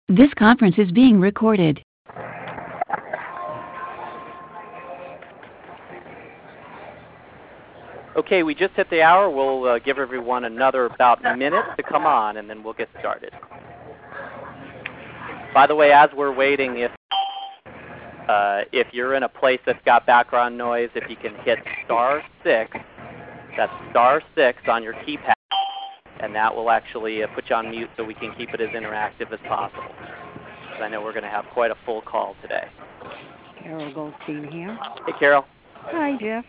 This conference is being recorded. Okay, we just hit the hour. We'll give everyone another about minute to come on, and then we'll get started. By the way, as we're waiting, if you're in a place that's got background noise, if you can hit *6, that's *6 on your keypad, and that will actually put you on mute so we can keep it as interactive as possible. Because I know we're going to have quite a full call today. Carol Goldstein here. Hey, Carol. Hi, Jeff.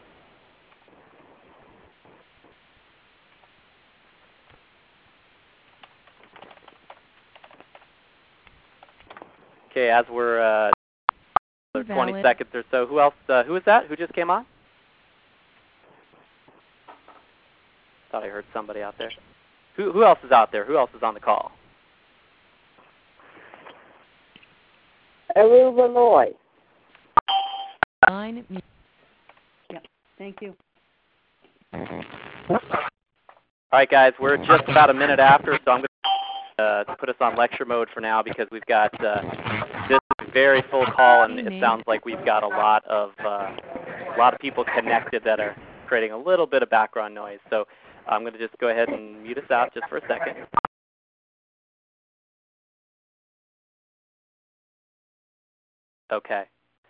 Okay, as we're 20 seconds or so. Who else? Who is that? Who just came on? Thought I heard somebody out there. Who else is out there? Who else is on the call? Aruba Lloyd. Yep. Thank you. All right, guys. We're just about a minute after, so I'm going to put us on lecture mode for now because we've got this very full call, and it sounds like we've got a lot of people connected that are creating a little bit of background noise. So I'm going to just go ahead and mute us out just for a second. Okay.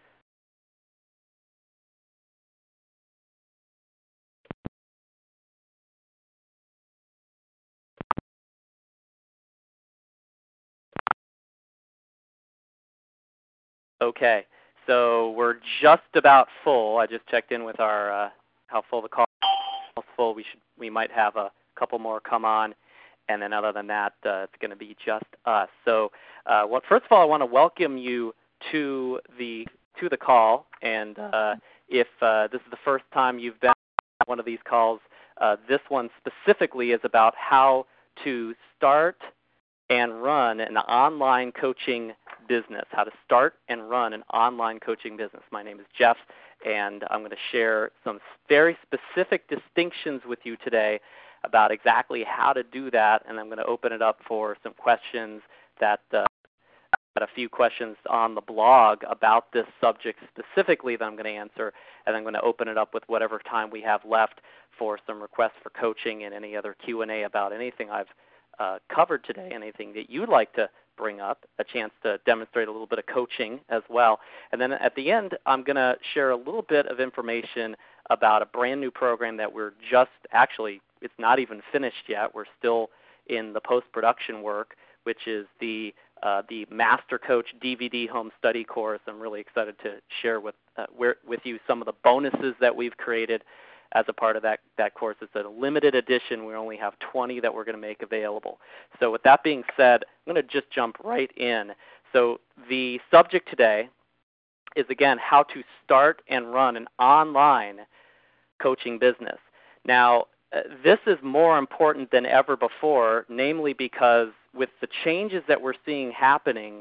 Okay, so we're just about full. I just checked in with our how full the call is. Full. We might have a couple more come on, and then other than that, it's going to be just us. So, first of all, I want to welcome you to the call. And if this is the first time you've been on one of these calls, this one specifically is about how to start and run an online coaching business, how to start and run an online coaching business. My name is Jeff, and I'm going to share some very specific distinctions with you today about exactly how to do that, and I'm going to open it up for some questions that I've got a few questions on the blog about this subject specifically that I'm going to answer, and I'm going to open it up with whatever time we have left for some requests for coaching and any other Q&A about anything I've covered today, anything that you'd like to bring up, a chance to demonstrate a little bit of coaching as well. And then at the end, I'm going to share a little bit of information about a brand new program that we're actually, it's not even finished yet. We're still in the post-production work, which is the Master Coach DVD Home Study Course. I'm really excited to share with you some of the bonuses that we've created as a part of that course. It's a limited edition. We only have 20 that we're going to make available. So with that being said, I'm going to just jump right in. So the subject today is, again, how to start and run an online coaching business. Now, this is more important than ever before, namely because with the changes that we're seeing happening,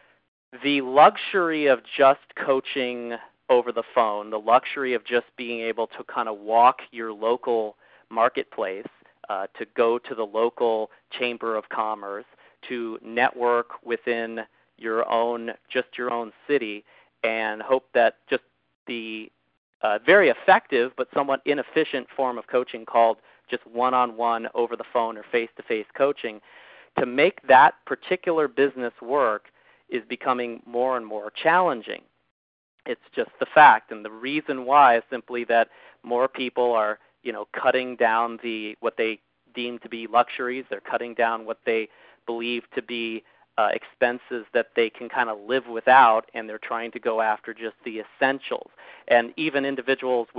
the luxury of just coaching over the phone, the luxury of just being able to kind of walk your local marketplace, to go to the local chamber of commerce, to network within your own city, and hope that just the very effective but somewhat inefficient form of coaching called just one-on-one over the phone or face-to-face coaching, to make that particular business work is becoming more and more challenging. It's just the fact, and the reason why is simply that more people are, cutting down what they deem to be luxuries. They're cutting down what they believe to be expenses that they can kind of live without, and they're trying to go after just the essentials. And even individuals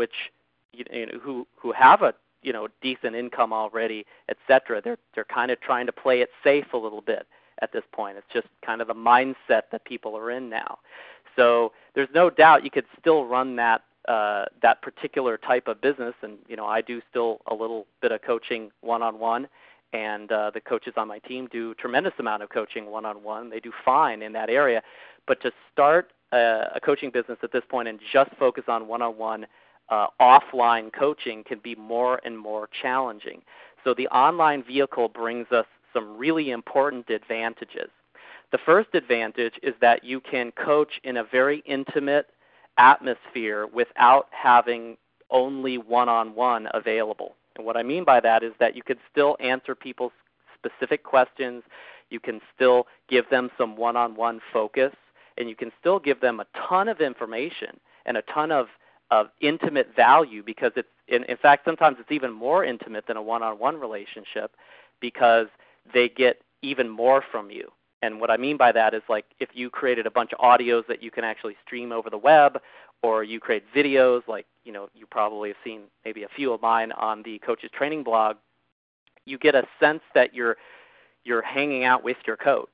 who have a decent income already, etc., they're kind of trying to play it safe a little bit at this point. It's just kind of the mindset that people are in now. So there's no doubt you could still run that particular type of business, and I do still a little bit of coaching one-on-one, and the coaches on my team do a tremendous amount of coaching one-on-one. They do fine in that area, but to start a coaching business at this point and just focus on one-on-one offline coaching can be more and more challenging. So the online vehicle brings us some really important advantages. The first advantage is that you can coach in a very intimate atmosphere without having only one-on-one available. And what I mean by that is that you could still answer people's specific questions, you can still give them some one-on-one focus, and you can still give them a ton of information and a ton of intimate value, because it's in fact sometimes it's even more intimate than a one-on-one relationship because they get even more from you. And what I mean by that is, like, if you created a bunch of audios that you can actually stream over the web, or you create videos, like, you probably have seen maybe a few of mine on the Coaches Training blog, you get a sense that you're hanging out with your coach,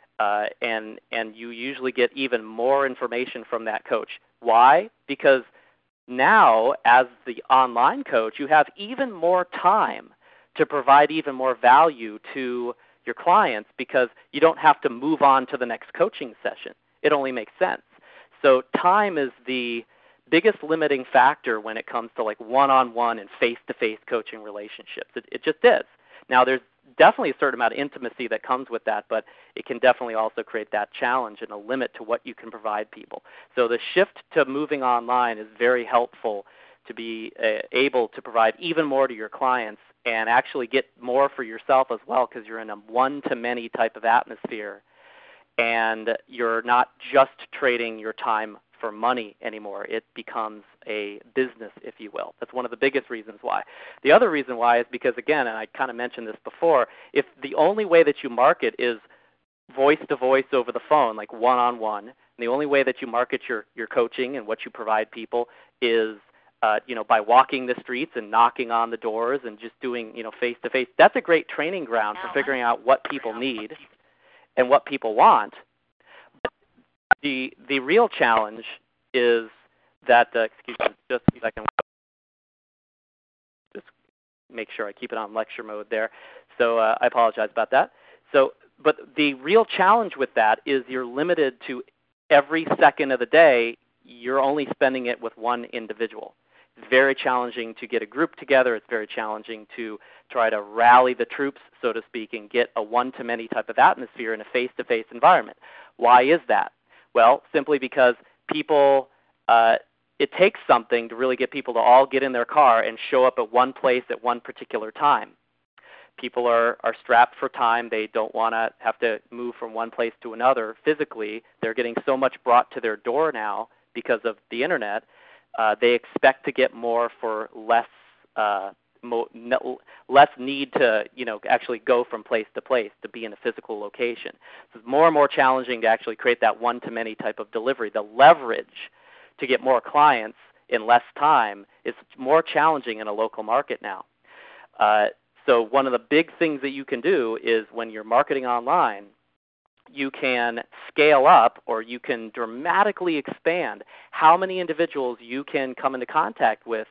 and you usually get even more information from that coach. Why? Because now, as the online coach, you have even more time to provide even more value to your clients, because you don't have to move on to the next coaching session. It only makes sense. So time is the biggest limiting factor when it comes to like one-on-one and face-to-face coaching relationships. It just is. Now, there's definitely a certain amount of intimacy that comes with that, but it can definitely also create that challenge and a limit to what you can provide people. So the shift to moving online is very helpful to be able to provide even more to your clients and actually get more for yourself as well, because you're in a one-to-many type of atmosphere, and you're not just trading your time for money anymore. It becomes a business, if you will. That's one of the biggest reasons why. The other reason why is because, again, and I kind of mentioned this before, if the only way that you market is voice-to-voice over the phone, like one-on-one, and the only way that you market your coaching and what you provide people is by walking the streets and knocking on the doors and just doing face-to-face, that's a great training ground for figuring out what people need and what people want. But the real challenge is that, excuse me just a second, just make sure I keep it on lecture mode there. So I apologize about that. But the real challenge with that is you're limited to every second of the day, you're only spending it with one individual. It's very challenging to get a group together. It's very challenging to try to rally the troops, so to speak, and get a one-to-many type of atmosphere in a face-to-face environment. Why is that? Well, simply because people, it takes something to really get people to all get in their car and show up at one place at one particular time. People are strapped for time. They don't want to have to move from one place to another physically. They're getting so much brought to their door now because of the Internet. They expect to get more for less need to actually go from place to place to be in a physical location. So it's more and more challenging to actually create that one-to-many type of delivery. The leverage to get more clients in less time is more challenging in a local market now. So one of the big things that you can do is, when you're marketing online, you can scale up, or you can dramatically expand how many individuals you can come into contact with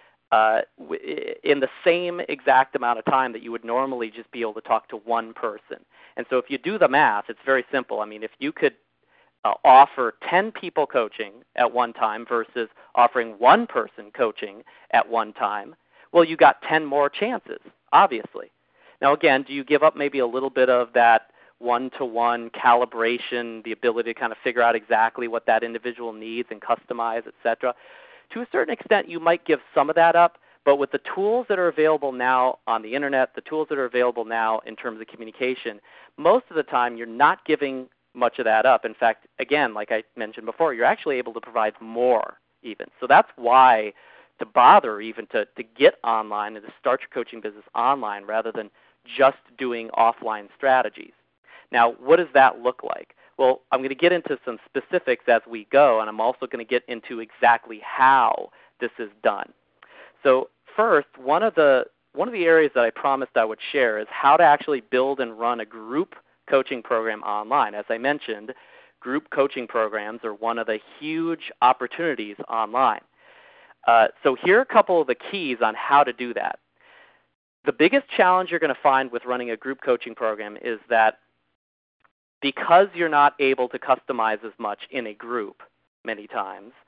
in the same exact amount of time that you would normally just be able to talk to one person. And so if you do the math, it's very simple. I mean, if you could offer 10 people coaching at one time versus offering one person coaching at one time, well, you got 10 more chances, obviously. Now, again, do you give up maybe a little bit of that one-to-one calibration, the ability to kind of figure out exactly what that individual needs and customize, et cetera? To a certain extent, you might give some of that up, but with the tools that are available now on the Internet, the tools that are available now in terms of communication, most of the time you're not giving much of that up. In fact, again, like I mentioned before, you're actually able to provide more even. So that's why to bother even to get online and to start your coaching business online rather than just doing offline strategies. Now, what does that look like? Well, I'm going to get into some specifics as we go, and I'm also going to get into exactly how this is done. So first, one of the areas that I promised I would share is how to actually build and run a group coaching program online. As I mentioned, group coaching programs are one of the huge opportunities online. So here are a couple of the keys on how to do that. The biggest challenge you're going to find with running a group coaching program is that because you're not able to customize as much in a group many times,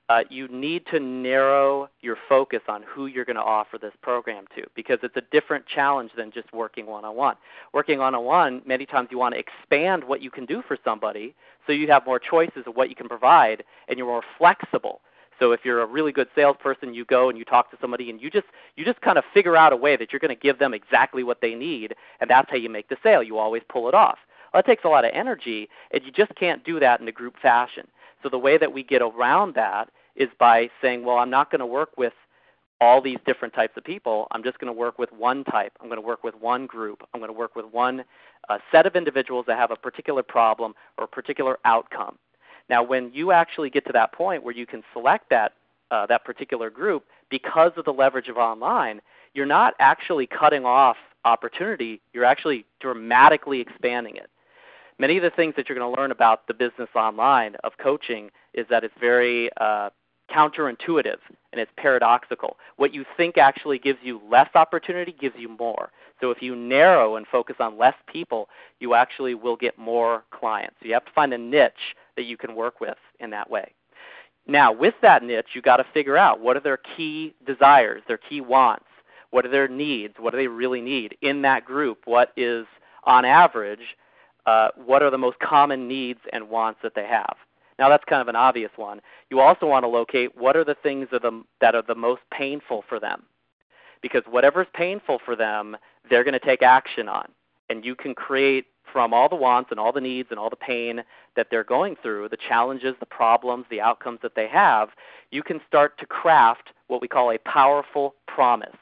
you need to narrow your focus on who you're going to offer this program to, because it's a different challenge than just working one-on-one. Working one-on-one, many times you want to expand what you can do for somebody so you have more choices of what you can provide and you're more flexible. So if you're a really good salesperson, you go and you talk to somebody and you just kind of figure out a way that you're going to give them exactly what they need, and that's how you make the sale. You always pull it off. Well, that takes a lot of energy, and you just can't do that in a group fashion. So the way that we get around that is by saying, well, I'm not going to work with all these different types of people. I'm just going to work with one type. I'm going to work with one group. I'm going to work with one set of individuals that have a particular problem or a particular outcome. Now, when you actually get to that point where you can select that particular group, because of the leverage of online, you're not actually cutting off opportunity. You're actually dramatically expanding it. Many of the things that you're going to learn about the business online of coaching is that it's very counterintuitive and it's paradoxical. What you think actually gives you less opportunity gives you more. So if you narrow and focus on less people, you actually will get more clients. So you have to find a niche that you can work with in that way. Now, with that niche, you've got to figure out what are their key desires, their key wants, what are their needs, what do they really need in that group, what is, on average, what are the most common needs and wants that they have. Now, that's kind of an obvious one. You also want to locate what are the things that are the most painful for them, because whatever's painful for them, they're going to take action on. And you can create from all the wants and all the needs and all the pain that they're going through, the challenges, the problems, the outcomes that they have, you can start to craft what we call a powerful promise.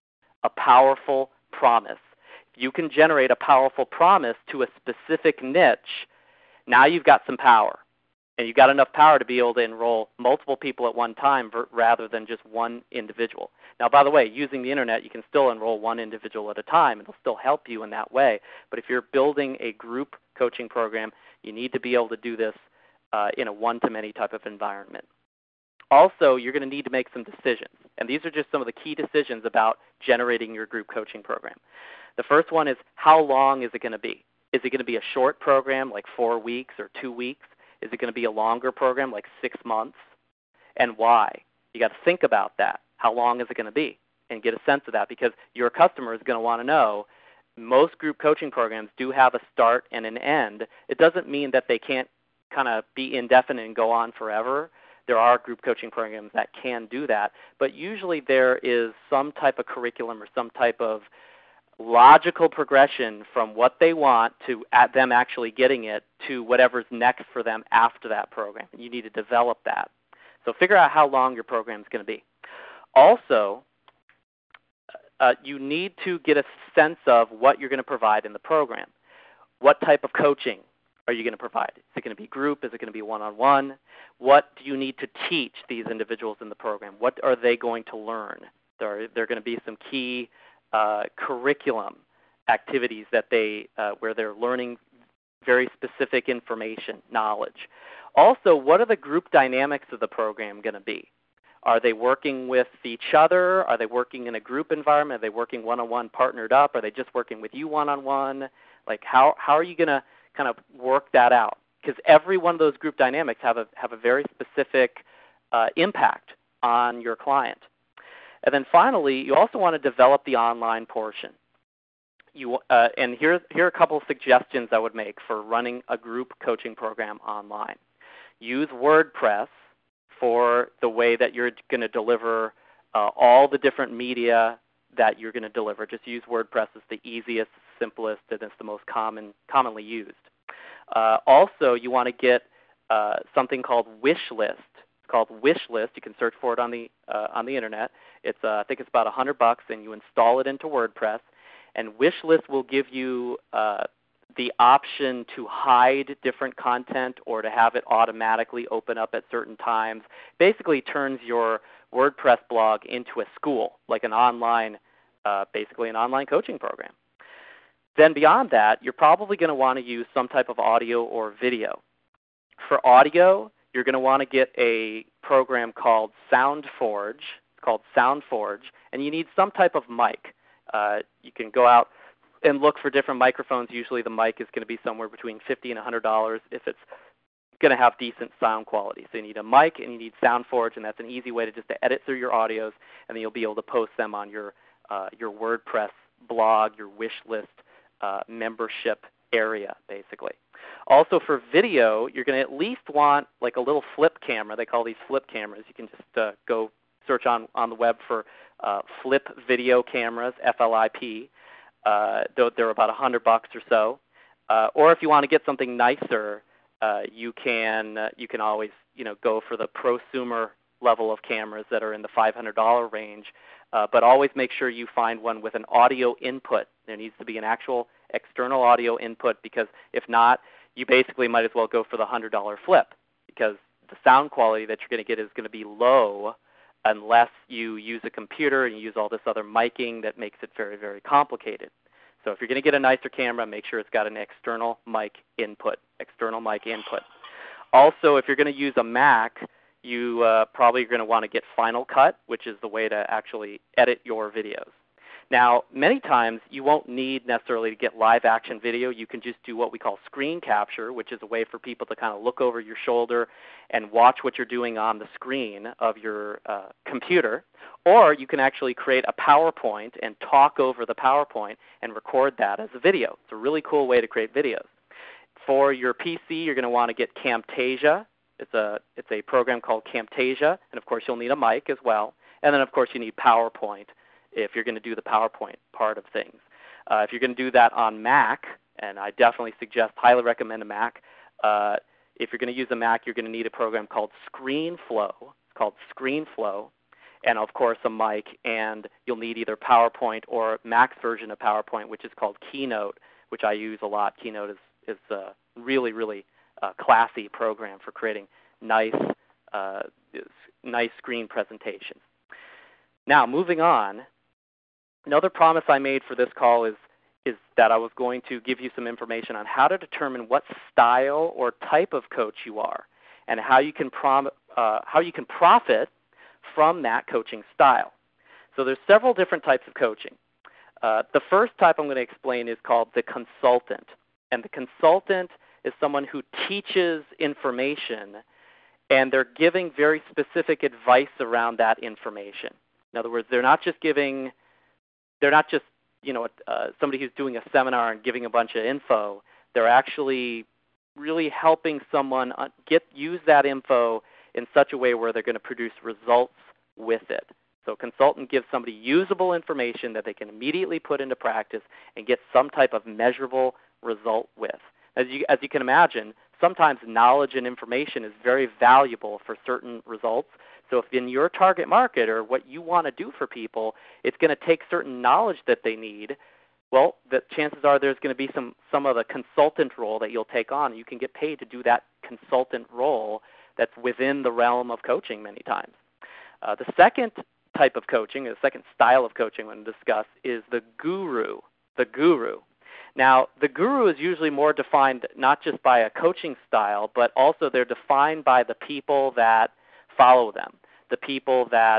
A powerful promise. If you can generate a powerful promise to a specific niche, now you've got some power. And you've got enough power to be able to enroll multiple people at one time rather than just one individual. Now, by the way, using the internet, you can still enroll one individual at a time. It'll still help you in that way. But if you're building a group coaching program, you need to be able to do this in a one-to-many type of environment. Also, you're going to need to make some decisions. And these are just some of the key decisions about generating your group coaching program. The first one is, how long is it going to be? Is it going to be a short program like 4 weeks or 2 weeks? Is it going to be a longer program like 6 months? And why? You got to think about that. How long is it going to be? And get a sense of that, because your customer is going to want to know. Most group coaching programs do have a start and an end. It doesn't mean that they can't kind of be indefinite and go on forever. There are group coaching programs that can do that. But usually there is some type of curriculum or some type of logical progression from what they want to them actually getting it to whatever's next for them after that program. You need to develop that. So figure out how long your program is going to be. Also, you need to get a sense of what you're going to provide in the program. What type of coaching are you going to provide? Is it going to be group? Is it going to be one-on-one? What do you need to teach these individuals in the program? What are they going to learn? There are going to be some key curriculum activities that where they're learning very specific information, knowledge. Also, what are the group dynamics of the program going to be? Are they working with each other? Are they working in a group environment? Are they working one-on-one, partnered up? Are they just working with you one-on-one? Like how are you going to kind of work that out? Because every one of those group dynamics have a very specific impact on your client. And then finally, you also want to develop the online portion. And here are a couple of suggestions I would make for running a group coaching program online. Use WordPress for the way that you're going to deliver all the different media that you're going to deliver. Just use WordPress as the easiest, simplest, and it's the most commonly used. Also, you want to get something called Wishlist. It's called Wishlist. You can search for it on the internet. It's I think it's about $100, and you install it into WordPress. And Wishlist will give you the option to hide different content or to have it automatically open up at certain times. Basically turns your WordPress blog into a school, like an online, basically an online coaching program. Then beyond that, you're probably going to want to use some type of audio or video. For audio, you're going to want to get a program called SoundForge. It's called SoundForge, and you need some type of mic. You can go out and look for different microphones. Usually the mic is going to be somewhere between $50 and $100. If it's going to have decent sound quality. So you need a mic and you need SoundForge, and that's an easy way to edit through your audios, and then you'll be able to post them on your WordPress blog, your wish list membership area, basically. Also for video, you're going to at least want like a little flip camera. They call these flip cameras. You can just go search on the web for flip video cameras, FLIP. They're about $100 or so. Or if you want to get something nicer, you can always go for the prosumer level of cameras that are in the $500 range. But always make sure you find one with an audio input. There needs to be an actual external audio input, because if not, you basically might as well go for the $100 flip, because the sound quality that you're going to get is going to be low unless you use a computer and you use all this other miking that makes it very, very complicated. So if you're going to get a nicer camera, make sure it's got an external mic input. Also, if you're going to use a Mac, you probably are going to want to get Final Cut, which is the way to actually edit your videos. Now, many times you won't need necessarily to get live action video. You can just do what we call screen capture, which is a way for people to kind of look over your shoulder and watch what you're doing on the screen of your computer. Or you can actually create a PowerPoint and talk over the PowerPoint and record that as a video. It's a really cool way to create videos. For your PC, you're going to want to get Camtasia. It's a program called Camtasia, and of course you'll need a mic as well. And then of course you need PowerPoint if you're going to do the PowerPoint part of things. If you're going to do that on Mac, and I definitely highly recommend a Mac, if you're going to use a Mac, you're going to need a program called ScreenFlow. It's called ScreenFlow, and of course a mic, and you'll need either PowerPoint or Mac's version of PowerPoint, which is called Keynote, which I use a lot. Keynote is a really, really classy program for creating nice screen presentations. Now, moving on, another promise I made for this call is that I was going to give you some information on how to determine what style or type of coach you are, and how you can profit from that coaching style. So there's several different types of coaching. The first type I'm going to explain is called the consultant, and the consultant is someone who teaches information, and they're giving very specific advice around that information. In other words, they're not just somebody who's doing a seminar and giving a bunch of info. They're actually really helping someone use that info in such a way where they're going to produce results with it. So a consultant gives somebody usable information that they can immediately put into practice and get some type of measurable result with. As you can imagine, sometimes knowledge and information is very valuable for certain results. So if in your target market or what you want to do for people, it's going to take certain knowledge that they need, well, the chances are there's going to be some of the consultant role that you'll take on. You can get paid to do that consultant role that's within the realm of coaching many times. The second type of coaching, the second style of coaching I'm going to discuss, is the guru. The guru. Now, the guru is usually more defined not just by a coaching style, but also they're defined by the people that follow them, the people that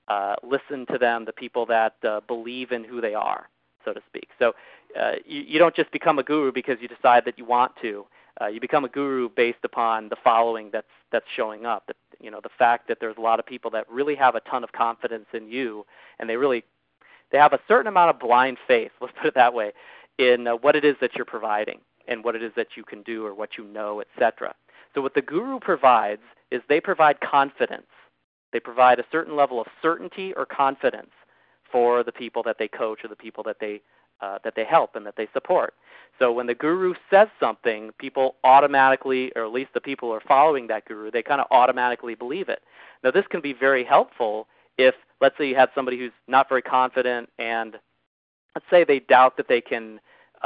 listen to them, the people that believe in who they are, so to speak. So you don't just become a guru because you decide that you want to. You become a guru based upon the following that's showing up. The fact that there's a lot of people that really have a ton of confidence in you, and they have a certain amount of blind faith, let's put it that way, in what it is that you're providing and what it is that you can do or what you know, etc. So what the guru provides is they provide confidence. They provide a certain level of certainty or confidence for the people that they coach or the people that they help and that they support. So when the guru says something, people automatically, or at least the people who are following that guru, they kind of automatically believe it. Now this can be very helpful if, let's say you have somebody who's not very confident and let's say they doubt that they can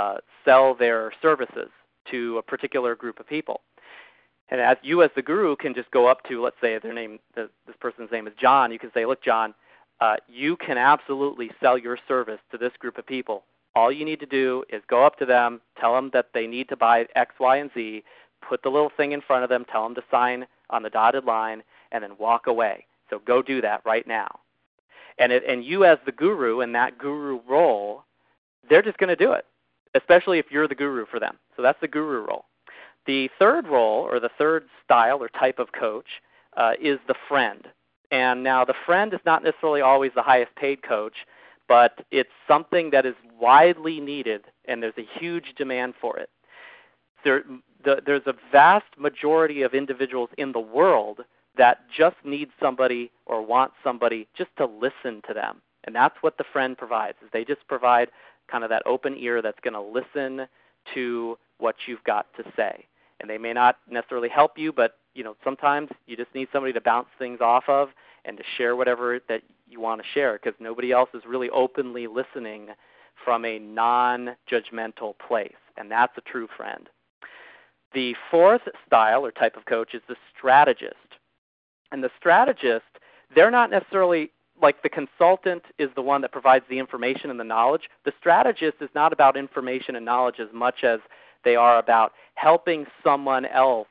sell their services to a particular group of people. And as the guru can just go up to, let's say this person's name is John, you can say, look, John, you can absolutely sell your service to this group of people. All you need to do is go up to them, tell them that they need to buy X, Y, and Z, put the little thing in front of them, tell them to sign on the dotted line, and then walk away. So go do that right now. And you as the guru in that guru role, they're just going to do it, especially if you're the guru for them. So that's the guru role. The third role, or the third style or type of coach, is the friend. And now the friend is not necessarily always the highest paid coach, but it's something that is widely needed, and there's a huge demand for it. There's a vast majority of individuals in the world that just need somebody or want somebody just to listen to them. And that's what the friend provides, is they just provide kind of that open ear that's going to listen to what you've got to say. And they may not necessarily help you, but sometimes you just need somebody to bounce things off of and to share whatever that you want to share, because nobody else is really openly listening from a non-judgmental place, and that's a true friend. The fourth style or type of coach is the strategist. And the strategist, they're not necessarily like the consultant is the one that provides the information and the knowledge. The strategist is not about information and knowledge as much as they are about helping someone else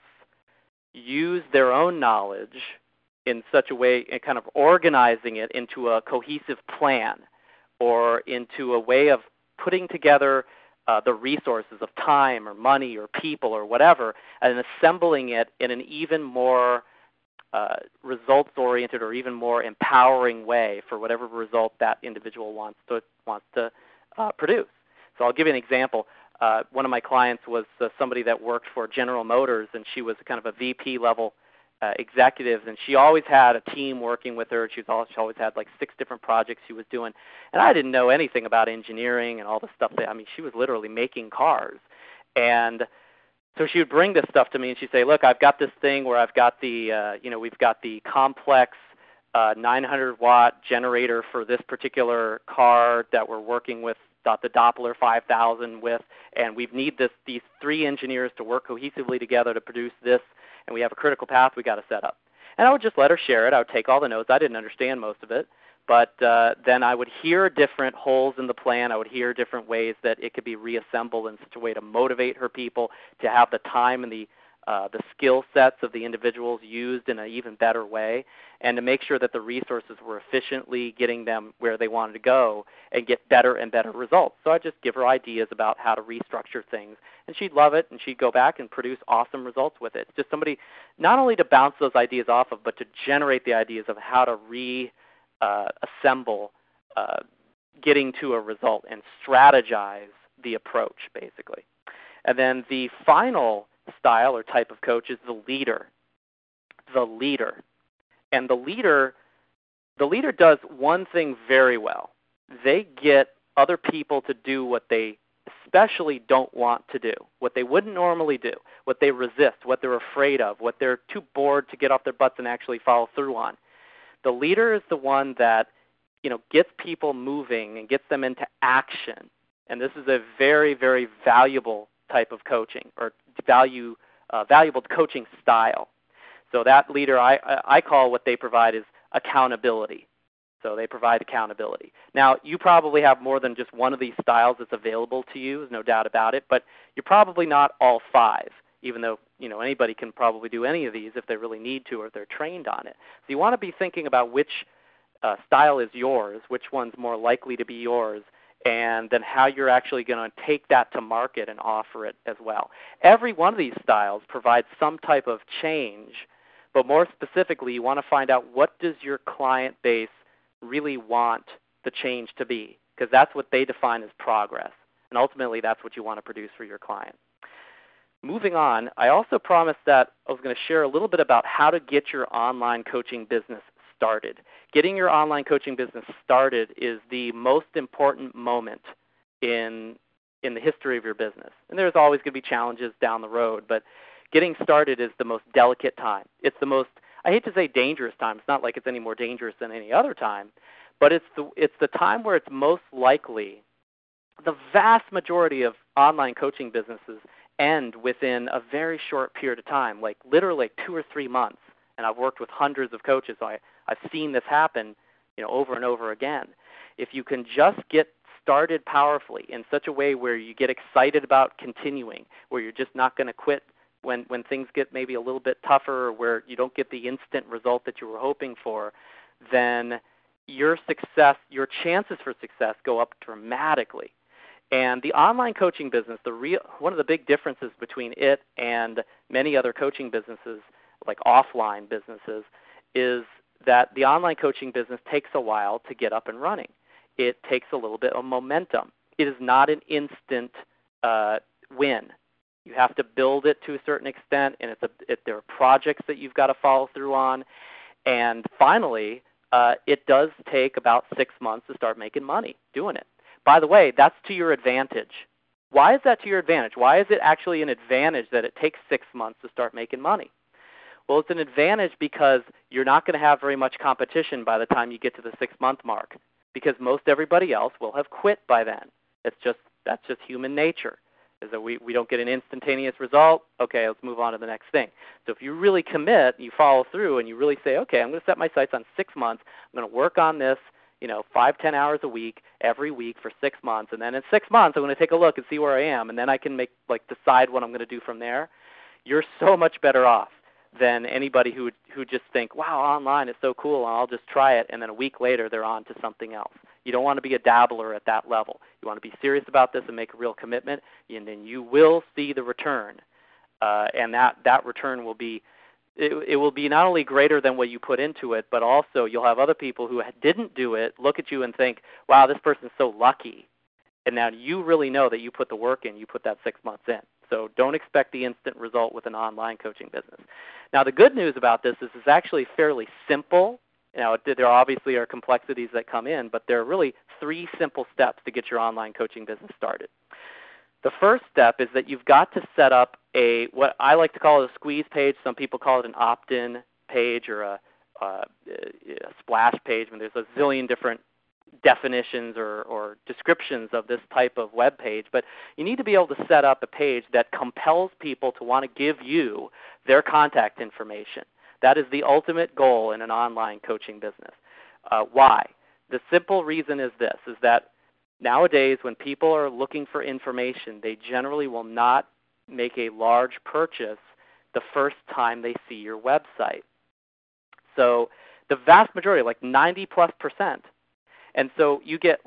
use their own knowledge in such a way and kind of organizing it into a cohesive plan or into a way of putting together the resources of time or money or people or whatever, and assembling it in an even more results-oriented or even more empowering way for whatever result that individual wants to produce. So I'll give you an example. One of my clients was somebody that worked for General Motors, and she was kind of a VP level executive, and she always had a team working with her. She always had like 6 different projects she was doing, and I didn't know anything about engineering and all the stuff. She was literally making cars, and so she would bring this stuff to me, and she'd say, "Look, I've got this thing where I've got the, we've got the complex 900-watt generator for this particular car that we're working with the Doppler 5000 with, and we need these 3 engineers to work cohesively together to produce this, and we have a critical path we got to set up." And I would just let her share it. I would take all the notes. I didn't understand most of it, but then I would hear different holes in the plan. I would hear different ways that it could be reassembled in such a way to motivate her people to have the time and the skill sets of the individuals used in an even better way, and to make sure that the resources were efficiently getting them where they wanted to go and get better and better results. So I just give her ideas about how to restructure things, and she'd love it, and she'd go back and produce awesome results with it. It's just somebody not only to bounce those ideas off of, but to generate the ideas of how to assemble getting to a result and strategize the approach, basically. And then the final style or type of coach is the leader. The leader. And the leader does one thing very well. They get other people to do what they especially don't want to do, what they wouldn't normally do, what they resist, what they're afraid of, what they're too bored to get off their butts and actually follow through on. The leader is the one that gets people moving and gets them into action. And this is a very, very valuable type of coaching, or valuable coaching style. So that leader, I call what they provide is accountability. So they provide accountability. Now, you probably have more than just one of these styles that's available to you, there's no doubt about it, but you're probably not all 5, even though anybody can probably do any of these if they really need to or if they're trained on it. So you want to be thinking about which style is yours, which one's more likely to be yours, and then how you're actually going to take that to market and offer it as well. Every one of these styles provides some type of change, but more specifically, you want to find out what does your client base really want the change to be, because that's what they define as progress, and ultimately that's what you want to produce for your client. Moving on, I also promised that I was going to share a little bit about how to get your online coaching business started. Getting your online coaching business started is the most important moment in the history of your business. And there's always going to be challenges down the road, but getting started is the most delicate time. It's the most, I hate to say dangerous time. It's not like it's any more dangerous than any other time, but it's the time where it's most likely the vast majority of online coaching businesses end within a very short period of time, like literally like 2 or 3 months. And I've worked with hundreds of coaches, so I've seen this happen, over and over again. If you can just get started powerfully in such a way where you get excited about continuing, where you're just not going to quit when things get maybe a little bit tougher, or where you don't get the instant result that you were hoping for, then your chances for success go up dramatically. And the online coaching business, one of the big differences between it and many other coaching businesses, like offline businesses, is that the online coaching business takes a while to get up and running. It takes a little bit of momentum. It is not an instant win. You have to build it to a certain extent, and there are projects that you've got to follow through on. And finally, it does take about 6 months to start making money doing it. By the way, that's to your advantage. Why is that to your advantage? Why is it actually an advantage that it takes 6 months to start making money? Well, it's an advantage because you're not going to have very much competition by the time you get to the 6-month mark, because most everybody else will have quit by then. That's just human nature, is that we don't get an instantaneous result. Okay, let's move on to the next thing. So if you really commit, you follow through, and you really say, okay, I'm going to set my sights on 6 months. I'm going to work on this 5-10 hours a week, every week for 6 months, and then in 6 months I'm going to take a look and see where I am, and then I can decide what I'm going to do from there. You're so much better off than anybody who just think, wow, online is so cool, I'll just try it, and then a week later they're on to something else. You don't want to be a dabbler at that level. You want to be serious about this and make a real commitment, and then you will see the return, and that return will be it will be not only greater than what you put into it, but also you'll have other people who didn't do it look at you and think, wow, this person's so lucky. And now you really know that you put the work in, you put that 6 months in. So don't expect the instant result with an online coaching business. Now the good news about this is it's actually fairly simple. There obviously are complexities that come in, but there are really 3 simple steps to get your online coaching business started. The first step is that you've got to set up what I like to call a squeeze page. Some people call it an opt-in page or a splash page. There's a zillion different definitions or descriptions of this type of web page, but you need to be able to set up a page that compels people to want to give you their contact information. That is the ultimate goal in an online coaching business. Why? The simple reason is this, is that nowadays when people are looking for information, they generally will not make a large purchase the first time they see your website. So the vast majority, like 90+%. And so you get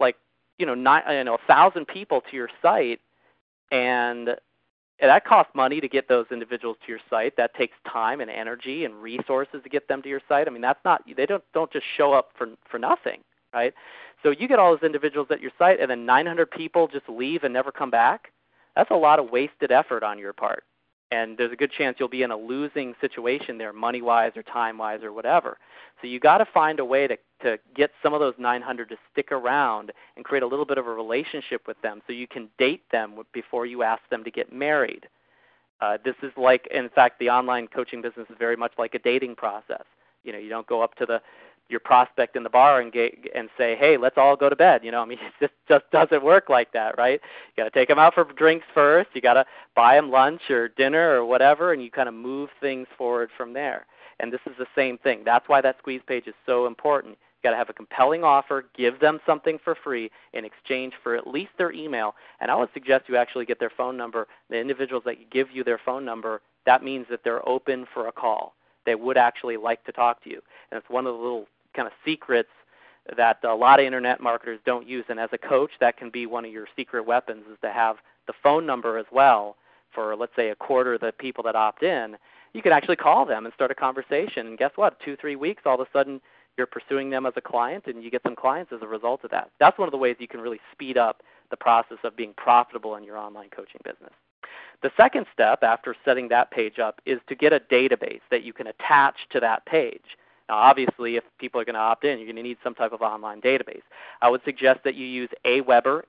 1,000 people to your site, and that costs money to get those individuals to your site. That takes time and energy and resources to get them to your site. They don't just show up for nothing, right? So you get all those individuals at your site, and then 900 people just leave and never come back. That's a lot of wasted effort on your part. And there's a good chance you'll be in a losing situation there, money-wise or time-wise or whatever. So you got to find a way to get some of those 900 to stick around and create a little bit of a relationship with them so you can date them before you ask them to get married. This is like, in fact, the online coaching business is very much like a dating process. You don't go up to your prospect in the bar and say, hey, let's all go to bed. It just doesn't work like that, right? You got to take them out for drinks first. You got to buy them lunch or dinner or whatever, and you kind of move things forward from there. And this is the same thing. That's why that squeeze page is so important. You got to have a compelling offer, give them something for free in exchange for at least their email. And I would suggest you actually get their phone number. The individuals that give you their phone number, that means that they're open for a call. They would actually like to talk to you. And it's one of the little kind of secrets that a lot of internet marketers don't use. And as a coach, that can be one of your secret weapons, is to have the phone number as well for, let's say, a quarter of the people that opt in. You can actually call them and start a conversation. And guess what? 2-3 weeks, all of a sudden, you're pursuing them as a client, and you get some clients as a result of that. That's one of the ways you can really speed up the process of being profitable in your online coaching business. The second step after setting that page up is to get a database that you can attach to that page. Now, obviously, if people are going to opt in, you're going to need some type of online database. I would suggest that you use Aweber,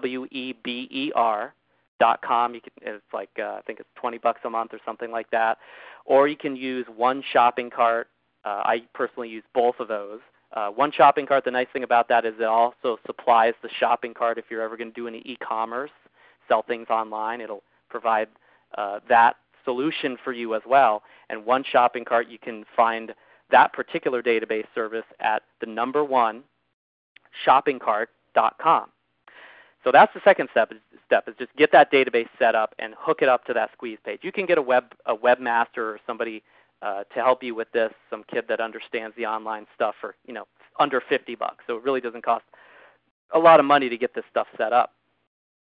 AWEBER.com. It's like I think it's $20 a month or something like that. Or you can use One Shopping Cart. I personally use both of those. One Shopping Cart, the nice thing about that is it also supplies the shopping cart if you're ever going to do any e-commerce, sell things online. It'll provide that solution for you as well. And One Shopping Cart, you can find that particular database service at the number 1 shoppingcart.com. So that's the second step is just get that database set up and hook it up to that squeeze page. You can get a webmaster or somebody to help you with this, some kid that understands the online stuff for under $50. So it really doesn't cost a lot of money to get this stuff set up.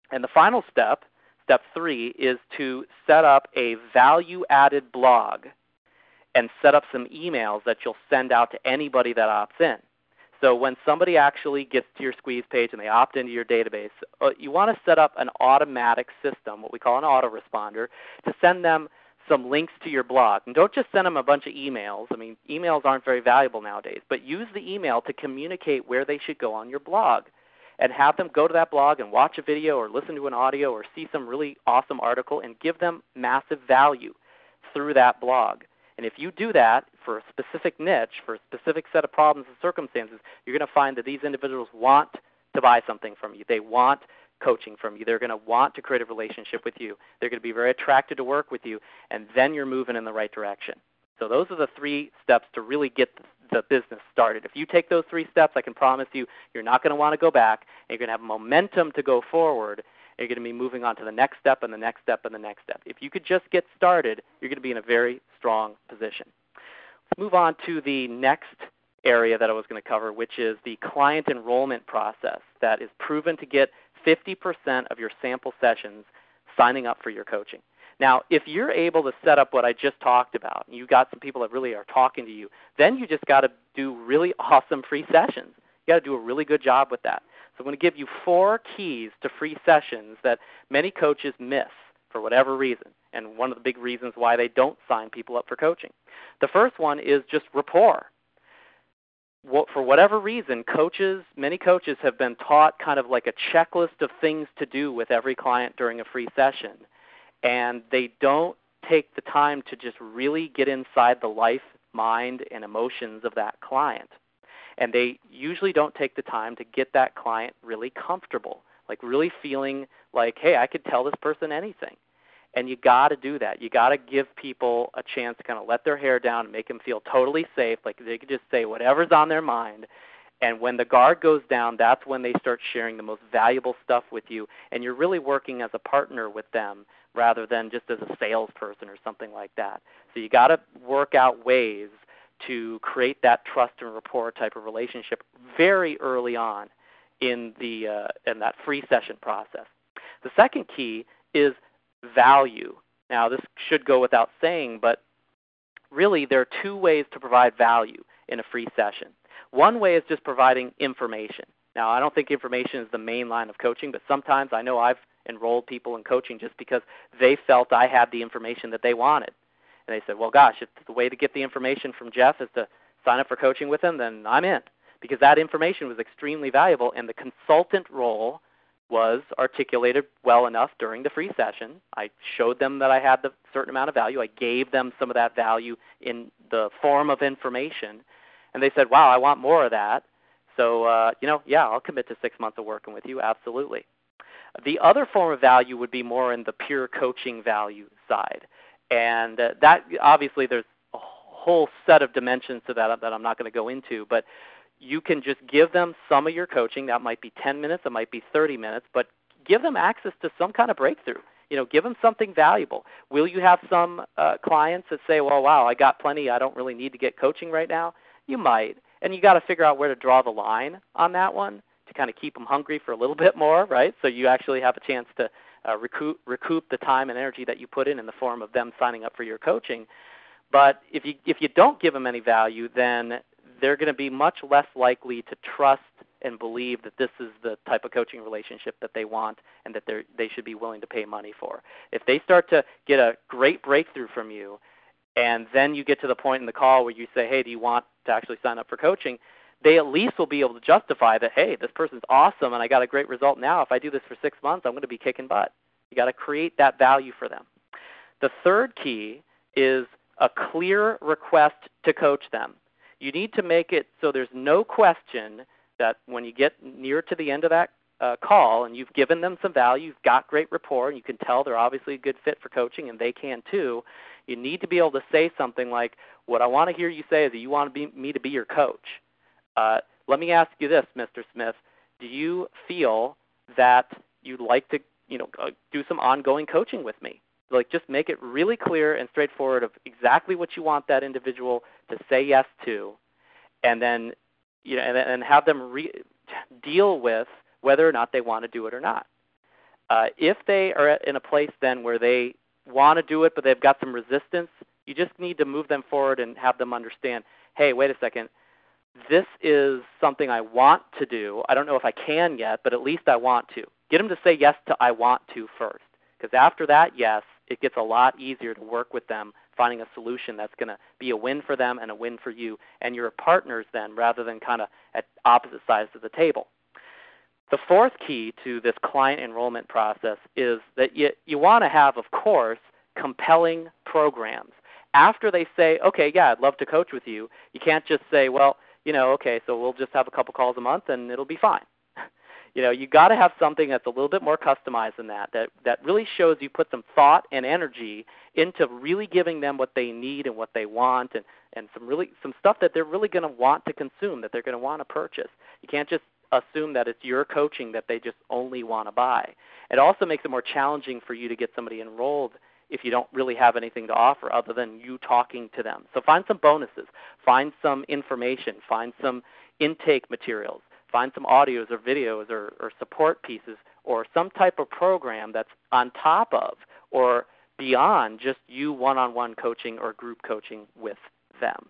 And the final step, step 3, is to set up a value-added blog and set up some emails that you'll send out to anybody that opts in. So when somebody actually gets to your Squeeze page and they opt into your database, you want to set up an automatic system, what we call an autoresponder, to send them some links to your blog. And don't just send them a bunch of emails. I mean, emails aren't very valuable nowadays, but use the email to communicate where they should go on your blog, and have them go to that blog and watch a video or listen to an audio or see some really awesome article and give them massive value through that blog. And if you do that for a specific niche, for a specific set of problems and circumstances, you're going to find that these individuals want to buy something from you. They want coaching from you. They're going to want to create a relationship with you. They're going to be very attracted to work with you, and then you're moving in the right direction. So those are the 3 steps to really get the business started. If you take those 3 steps, I can promise you, you're not going to want to go back, and you're going to have momentum to go forward, and you're going to be moving on to the next step and the next step and the next step. If you could just get started, you're going to be in a very strong position. Let's move on to the next area that I was going to cover, which is the client enrollment process that is proven to get 50% of your sample sessions signing up for your coaching. Now, if you're able to set up what I just talked about, and you've got some people that really are talking to you, then you just got to do really awesome free sessions. You got to do a really good job with that. So I'm going to give you 4 keys to free sessions that many coaches miss for whatever reason, and one of the big reasons why they don't sign people up for coaching. The first one is just rapport. For whatever reason, many coaches have been taught kind of like a checklist of things to do with every client during a free session, and they don't take the time to just really get inside the life, mind, and emotions of that client. And they usually don't take the time to get that client really comfortable, like really feeling like, hey, I could tell this person anything. And you got to do that. You got to give people a chance to kind of let their hair down and make them feel totally safe, like they could just say whatever's on their mind. And when the guard goes down, that's when they start sharing the most valuable stuff with you, and you're really working as a partner with them rather than just as a salesperson or something like that. So you got to work out ways to create that trust and rapport type of relationship very early on in that free session process. The second key is value. Now, this should go without saying, but really there are 2 ways to provide value in a free session. One way is just providing information. Now, I don't think information is the main line of coaching, but sometimes I know I've enrolled people in coaching just because they felt I had the information that they wanted. And they said, well, gosh, if the way to get the information from Jeff is to sign up for coaching with him, then I'm in, because that information was extremely valuable, and the consultant role was articulated well enough during the free session. I showed them that I had the certain amount of value. I gave them some of that value in the form of information, and they said, wow, I want more of that. So, yeah, I'll commit to 6 months of working with you, absolutely. The other form of value would be more in the pure coaching value side. And that obviously there's a whole set of dimensions to that I'm not going to go into, but you can just give them some of your coaching. That might be 10 minutes, it might be 30 minutes, but give them access to some kind of breakthrough. Give them something valuable. Will you have some clients that say, well, wow, I got plenty, I don't really need to get coaching right now? You might, and you got to figure out where to draw the line on that one to kind of keep them hungry for a little bit more, right? So you actually have a chance to recoup the time and energy that you put in the form of them signing up for your coaching. But if you don't give them any value, then they're going to be much less likely to trust and believe that this is the type of coaching relationship that they want and that they should be willing to pay money for. If they start to get a great breakthrough from you, and then you get to the point in the call where you say, hey, do you want to actually sign up for coaching, they at least will be able to justify that, hey, this person's awesome and I got a great result now. If I do this for 6 months, I'm going to be kicking butt. You got to create that value for them. The third key is a clear request to coach them. You need to make it so there's no question that when you get near to the end of that call and you've given them some value, you've got great rapport, and you can tell they're obviously a good fit for coaching and they can too, you need to be able to say something like, what I want to hear you say is that you want me to be your coach. Let me ask you this, Mr. Smith. Do you feel that you'd like to do some ongoing coaching with me? Like, just make it really clear and straightforward of exactly what you want that individual to say yes to, and then and have them deal with whether or not they want to do it or not. If they are in a place then where they want to do it but they've got some resistance, you just need to move them forward and have them understand, hey, wait a second, this is something I want to do. I don't know if I can yet, but at least I want to. Get them to say yes to I want to first, because after that yes, it gets a lot easier to work with them, finding a solution that's going to be a win for them and a win for you and your partners then, rather than kind of at opposite sides of the table. The fourth key to this client enrollment process is that you want to have, of course, compelling programs. After they say, okay, yeah, I'd love to coach with you, you can't just say, well, okay, so we'll just have a couple calls a month and it'll be fine. You got to have something that's a little bit more customized than that really shows you put some thought and energy into really giving them what they need and what they want, and some stuff that they're really going to want to consume, that they're going to want to purchase. You can't just assume that it's your coaching that they just only want to buy. It also makes it more challenging for you to get somebody enrolled if you don't really have anything to offer other than you talking to them. So find some bonuses, find some information, find some intake materials, find some audios or videos or support pieces or some type of program that's on top of or beyond just you one-on-one coaching or group coaching with them.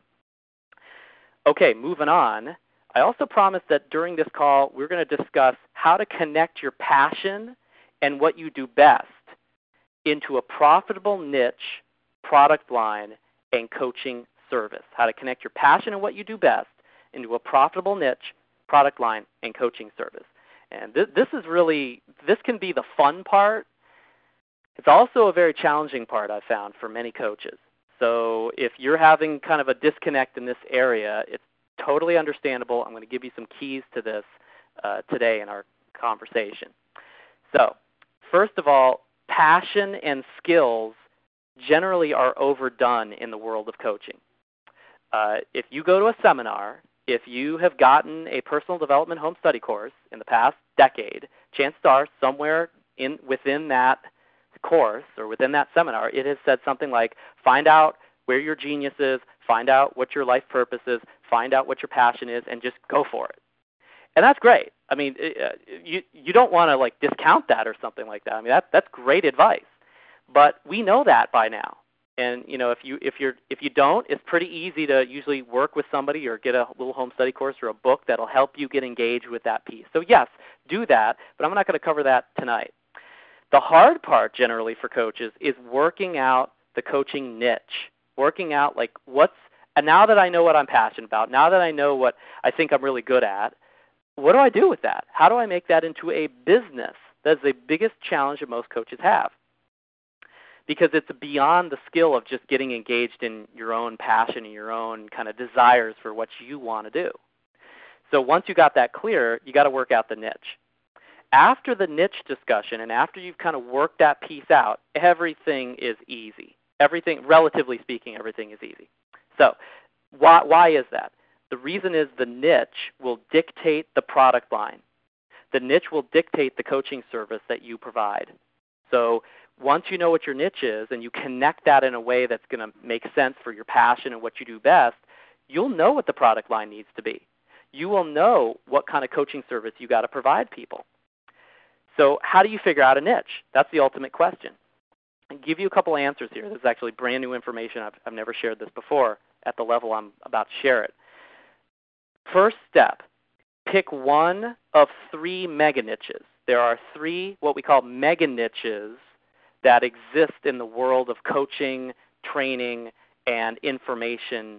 Okay, moving on. I also promised that during this call we're going to discuss how to connect your passion and what you do best into a profitable niche, product line, and coaching service. How to connect your passion and what you do best into a profitable niche, product line, and coaching service. And this can be the fun part. It's also a very challenging part, I've found, for many coaches. So if you're having kind of a disconnect in this area, it's totally understandable. I'm going to give you some keys to this today in our conversation. So first of all, passion and skills generally are overdone in the world of coaching. If you go to a seminar, if you have gotten a personal development home study course in the past decade, chances are somewhere within that course or within that seminar, it has said something like, find out where your genius is, find out what your life purpose is, find out what your passion is, and just go for it. And that's great. I mean, you don't want to discount that or something like that. I mean, that's great advice. But we know that by now. And if you don't, it's pretty easy to usually work with somebody or get a little home study course or a book that'll help you get engaged with that piece. So yes, do that, but I'm not going to cover that tonight. The hard part generally for coaches is working out the coaching niche, working out and now that I know what I'm passionate about, now that I know what I think I'm really good at, what do I do with that? How do I make that into a business? That's the biggest challenge that most coaches have, because it's beyond the skill of just getting engaged in your own passion and your own kind of desires for what you want to do. So once you got that clear, you got to work out the niche. After the niche discussion and after you've kind of worked that piece out, everything is easy. Everything, relatively speaking, everything is easy. So why is that? The reason is the niche will dictate the product line. The niche will dictate the coaching service that you provide. So once you know what your niche is and you connect that in a way that's going to make sense for your passion and what you do best, you'll know what the product line needs to be. You will know what kind of coaching service you got to provide people. So how do you figure out a niche? That's the ultimate question. I'll give you a couple answers here. This is actually brand new information. I've never shared this before at the level I'm about to share it. First step, pick one of 3 mega niches. There are 3 what we call mega niches that exist in the world of coaching, training, and information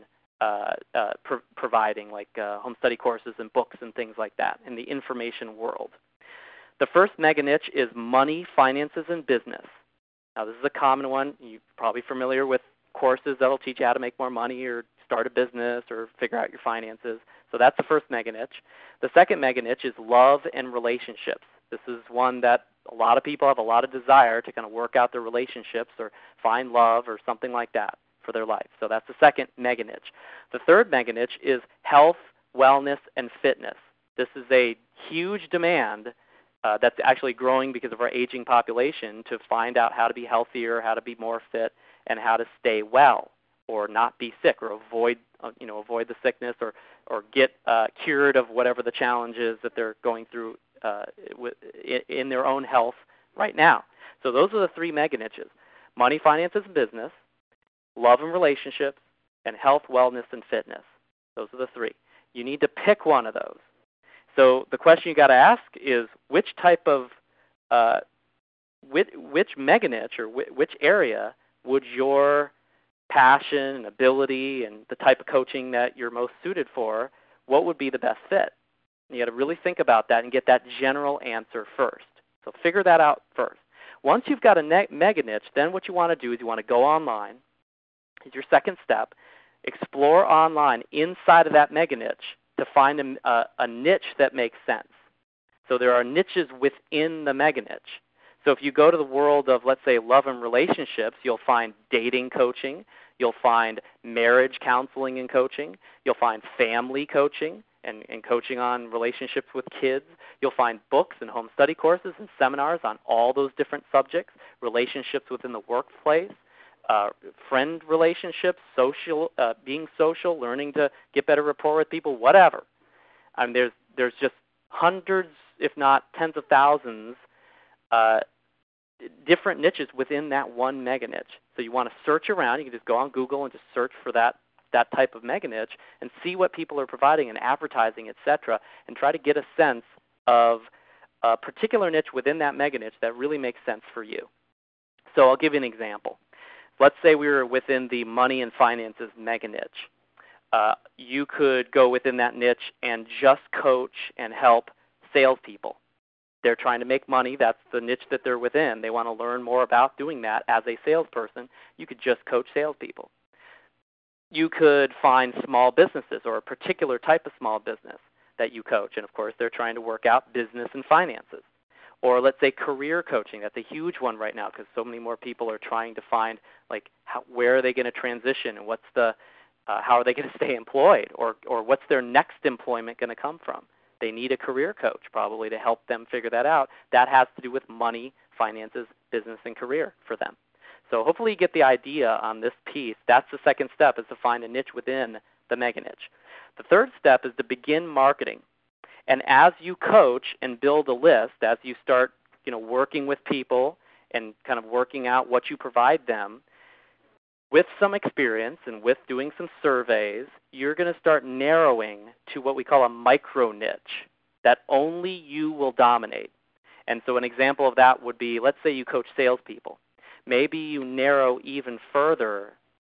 providing, like home study courses and books and things like that in the information world. The first mega niche is money, finances, and business. Now, this is a common one. You're probably familiar with courses that will teach you how to make more money or start a business or figure out your finances. So that's the first mega niche. The second mega niche is love and relationships. This is one that a lot of people have a lot of desire to kind of work out their relationships or find love or something like that for their life. So that's the second mega niche. The third mega niche is health, wellness, and fitness. This is a huge demand that's actually growing because of our aging population to find out how to be healthier, how to be more fit, and how to stay well or not be sick or avoid the sickness or get cured of whatever the challenge is that they're going through in their own health right now. So those are the 3 mega niches: money, finances, and business, love and relationships, and health, wellness, and fitness. Those are the 3. You need to pick one of those. So the question you got to ask is, which type of which mega niche or which area would your passion and ability and the type of coaching that you're most suited for, what would be the best fit? You got to really think about that and get that general answer first. So figure that out first. Once you've got a mega niche, then what you want to do is you want to go online. Is your second step. Explore online inside of that mega niche to find a niche that makes sense. So there are niches within the mega niche. So if you go to the world of, let's say, love and relationships, you'll find dating coaching, you'll find marriage counseling and coaching, you'll find family coaching and coaching on relationships with kids. You'll find books and home study courses and seminars on all those different subjects, relationships within the workplace, friend relationships, social, being social, learning to get better rapport with people, whatever. I mean, there's just hundreds, if not tens of thousands, different niches within that one mega niche. So you want to search around. You can just go on Google and just search for that type of mega niche and see what people are providing and advertising, etc., and try to get a sense of a particular niche within that mega niche that really makes sense for you. So I'll give you an example. Let's say we were within the money and finances mega niche. You could go within that niche and just coach and help salespeople. They're trying to make money. That's the niche that they're within. They want to learn more about doing that as a salesperson. You could just coach salespeople. You could find small businesses or a particular type of small business that you coach. And, of course, they're trying to work out business and finances. Or let's say career coaching. That's a huge one right now because so many more people are trying to find, like, where are they going to transition and what's the how are they going to stay employed or what's their next employment going to come from. They need a career coach probably to help them figure that out. That has to do with money, finances, business, and career for them. So hopefully you get the idea on this piece. That's the second step, is to find a niche within the mega niche. The third step is to begin marketing. And as you coach and build a list, as you start working with people and kind of working out what you provide them, with some experience and with doing some surveys, you're going to start narrowing to what we call a micro niche that only you will dominate. And so an example of that would be, let's say you coach salespeople. Maybe you narrow even further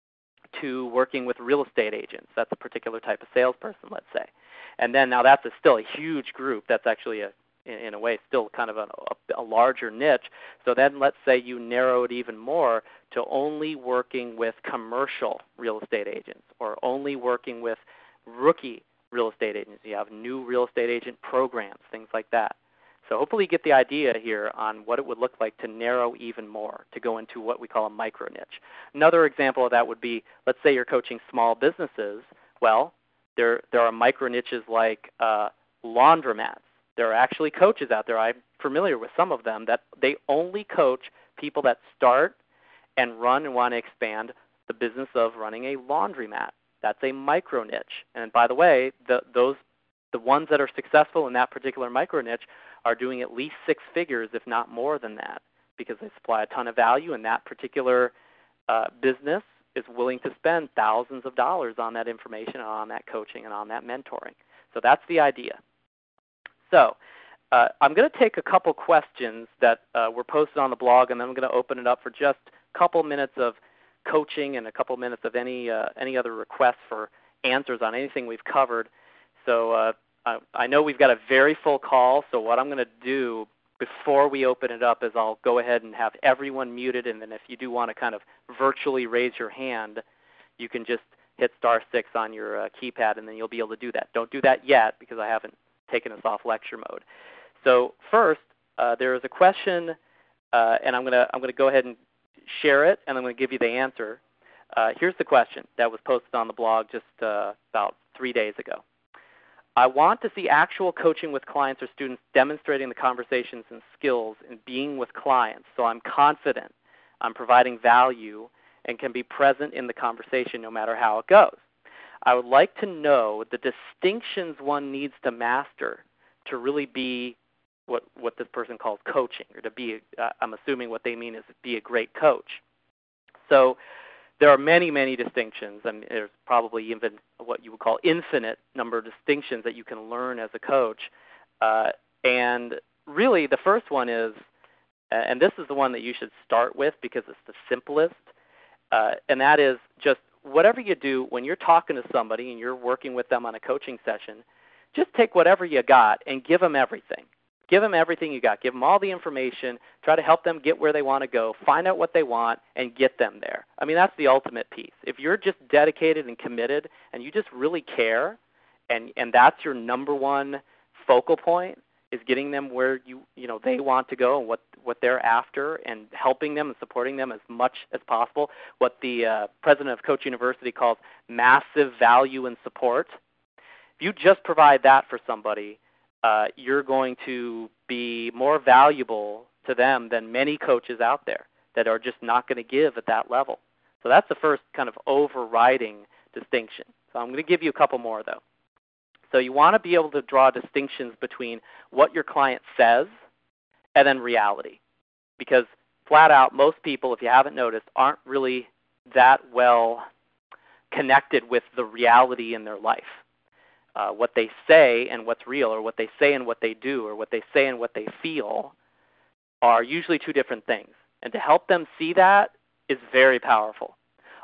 to working with real estate agents. That's a particular type of salesperson, let's say. And then now that's still a huge group. That's actually, in a way, still kind of a larger niche. So then let's say you narrow it even more to only working with commercial real estate agents or only working with rookie real estate agents. You have new real estate agent programs, things like that. So hopefully you get the idea here on what it would look like to narrow even more, to go into what we call a micro niche. Another example of that would be, let's say you're coaching small businesses. Well, there are micro niches like laundromats. There are actually coaches out there, I'm familiar with some of them, that they only coach people that start and run and want to expand the business of running a laundromat. That's a micro niche. And by the way, the ones that are successful in that particular micro niche are doing at least 6 figures, if not more than that, because they supply a ton of value, and that particular business is willing to spend thousands of dollars on that information and on that coaching and on that mentoring. So that's the idea. So I'm going to take a couple questions that were posted on the blog, and then I'm going to open it up for just a couple minutes of coaching and a couple minutes of any other requests for answers on anything we've covered. So I know we've got a very full call, so what I'm going to do before we open it up is I'll go ahead and have everyone muted, and then if you do want to kind of virtually raise your hand, you can just hit *6 on your keypad, and then you'll be able to do that. Don't do that yet because I haven't taken us off lecture mode. So first, there is a question, and I'm going to go ahead and share it, and I'm going to give you the answer. Here's the question that was posted on the blog just about 3 days ago. I want to see actual coaching with clients or students demonstrating the conversations and skills in being with clients, so I'm confident I'm providing value and can be present in the conversation no matter how it goes. I would like to know the distinctions one needs to master to really be what this person calls coaching, or to be, I'm assuming what they mean is be a great coach. So there are many, many distinctions. I mean, there's probably even what you would call infinite number of distinctions that you can learn as a coach. And really the first one is, and this is the one that you should start with because it's the simplest, and that is just whatever you do when you're talking to somebody and you're working with them on a coaching session, just take whatever you got and give them everything. Give them everything you got. Give them all the information. Try to help them get where they want to go. Find out what they want and get them there. I mean, that's the ultimate piece. If you're just dedicated and committed and you just really care, and that's your number one focal point, is getting them where they want to go and what they're after, and helping them and supporting them as much as possible, what the president of Coach University calls massive value and support. If you just provide that for somebody, you're going to be more valuable to them than many coaches out there that are just not going to give at that level. So that's the first kind of overriding distinction. So I'm going to give you a couple more, though. So you want to be able to draw distinctions between what your client says and then reality. Because flat out, most people, if you haven't noticed, aren't really that well connected with the reality in their life. What they say and what's real, or what they say and what they do, or what they say and what they feel are usually two different things. And to help them see that is very powerful.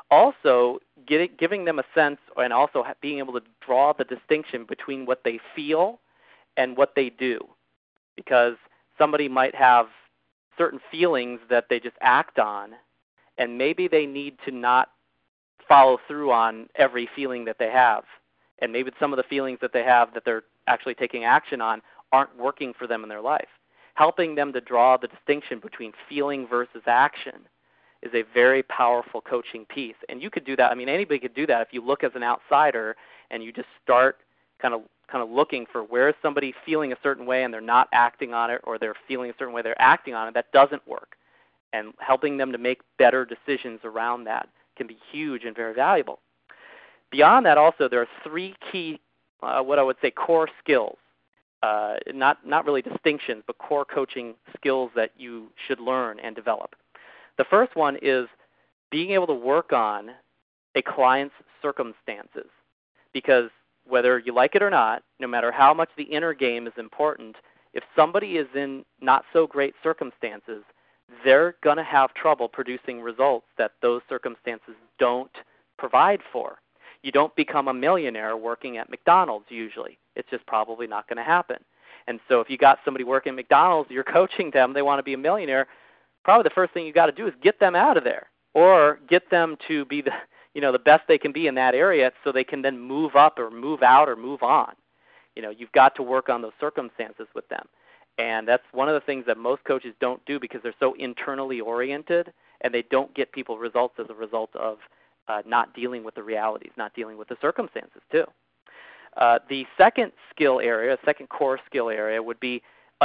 Also, giving them a sense, and also being able to draw the distinction between what they feel and what they do. Because somebody might have certain feelings that they just act on, and maybe they need to not follow through on every feeling that they have. And maybe some of the feelings that they have that they're actually taking action on aren't working for them in their life. Helping them to draw the distinction between feeling versus action is a very powerful coaching piece. And you could do that. I mean, anybody could do that if you look as an outsider and you just start kind of looking for where is somebody feeling a certain way and they're not acting on it, or they're feeling a certain way, they're acting on it. That doesn't work. And helping them to make better decisions around that can be huge and very valuable. Beyond that, also, there are three key, what I would say, core skills. Not really distinctions, but core coaching skills that you should learn and develop. The first one is being able to work on a client's circumstances. Because whether you like it or not, no matter how much the inner game is important, if somebody is in not so great circumstances, they're going to have trouble producing results that those circumstances don't provide for. You don't become a millionaire working at McDonald's usually. It's just probably not going to happen. And so if you got somebody working at McDonald's, you're coaching them, they want to be a millionaire, probably the first thing you got to do is get them out of there, or get them to be the best they can be in that area, so they can then move up or move out or move on. You've got to work on those circumstances with them. And that's one of the things that most coaches don't do because they're so internally oriented, and they don't get people results as a result of not dealing with the realities, not dealing with the circumstances too. The second skill area, second core skill area would be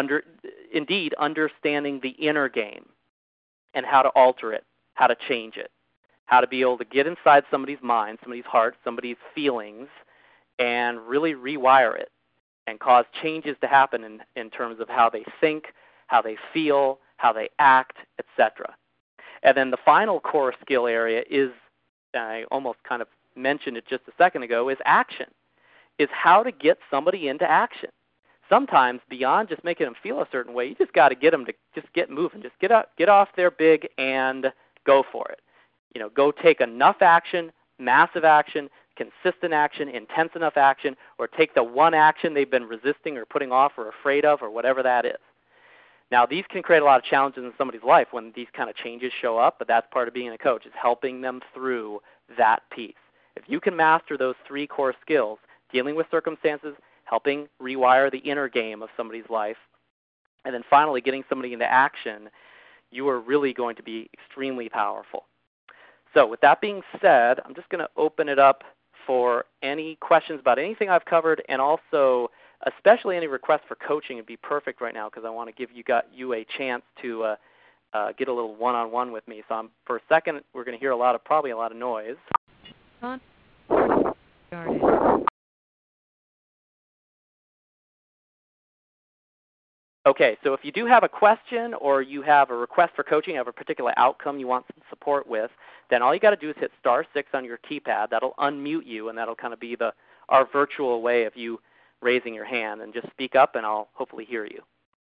understanding the inner game and how to alter it, how to change it, how to be able to get inside somebody's mind, somebody's heart, somebody's feelings, and really rewire it and cause changes to happen in terms of how they think, how they feel, how they act, etc. And then the final core skill area is, I almost kind of mentioned it just a second ago, is action, is how to get somebody into action. Sometimes beyond just making them feel a certain way, you just got to get them to just get moving, just get off their big and go for it. Go take enough action, massive action, consistent action, intense enough action, or take the one action they've been resisting or putting off or afraid of, or whatever that is. Now, these can create a lot of challenges in somebody's life when these kind of changes show up, but that's part of being a coach, is helping them through that piece. If you can master those three core skills, dealing with circumstances, helping rewire the inner game of somebody's life, and then finally getting somebody into action, you are really going to be extremely powerful. So with that being said, I'm just going to open it up for any questions about anything I've covered, and also especially any requests for coaching would be perfect right now, because I want to give you a chance to get a little one-on-one with me. So for a second, we're going to hear probably a lot of noise. Okay, so if you do have a question or you have a request for coaching, you have a particular outcome you want some support with, then all you got to do is hit *6 on your keypad. That'll unmute you, and that'll kind of be our virtual way of you raising your hand. And just speak up, and I'll hopefully hear you.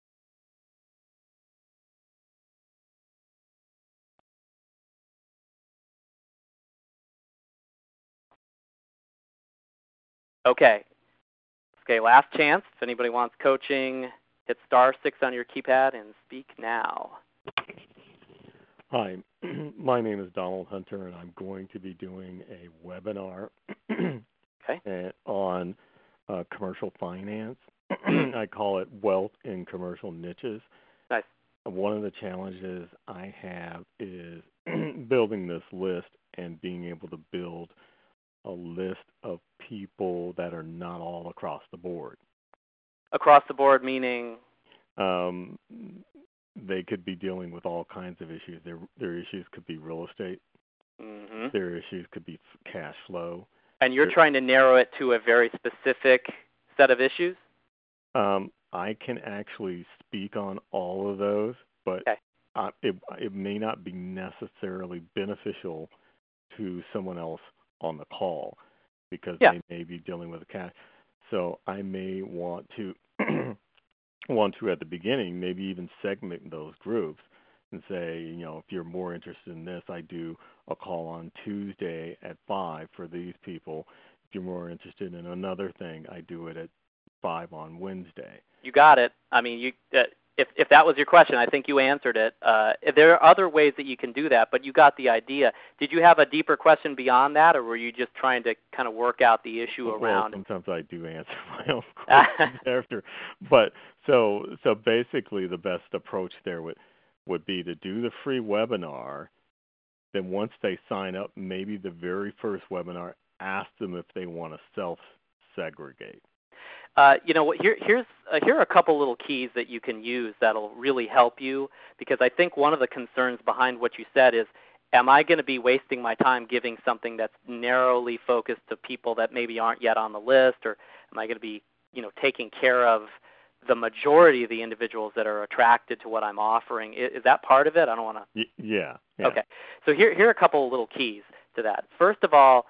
Okay. Okay, last chance. If anybody wants coaching, hit *6 on your keypad and speak now. Hi, my name is Donald Hunter, and I'm going to be doing a webinar on commercial finance. I call it Wealth in Commercial Niches. Nice. One of the challenges I have is building this list and being able to build a list of people that are not all across the board. Across the board meaning? They could be dealing with all kinds of issues. Their issues could be real estate. Mm-hmm. Their issues could be cash flow. And you're trying to narrow it to a very specific set of issues? I can actually speak on all of those, but it may not be necessarily beneficial to someone else on the call because they may be dealing with a cash. So I may want to at the beginning maybe even segment those groups and say, if you're more interested in this, I do a call on Tuesday at 5 for these people. If you're more interested in another thing, I do it at 5 on Wednesday. You got it. I mean, if that was your question, I think you answered it. There are other ways that you can do that, but you got the idea. Did you have a deeper question beyond that, or were you just trying to kind of work out the issue around? Well, sometimes I do answer my own questions after. But so basically the best approach there would be to do the free webinar. Then once they sign up, maybe the very first webinar, ask them if they want to self-segregate. Here are a couple little keys that you can use that'll really help you, because I think one of the concerns behind what you said is, am I going to be wasting my time giving something that's narrowly focused to people that maybe aren't yet on the list, or am I going to be, taking care of the majority of the individuals that are attracted to what I'm offering? Is that part of it? I don't want to. Yeah. Okay. So here are a couple of little keys to that. First of all,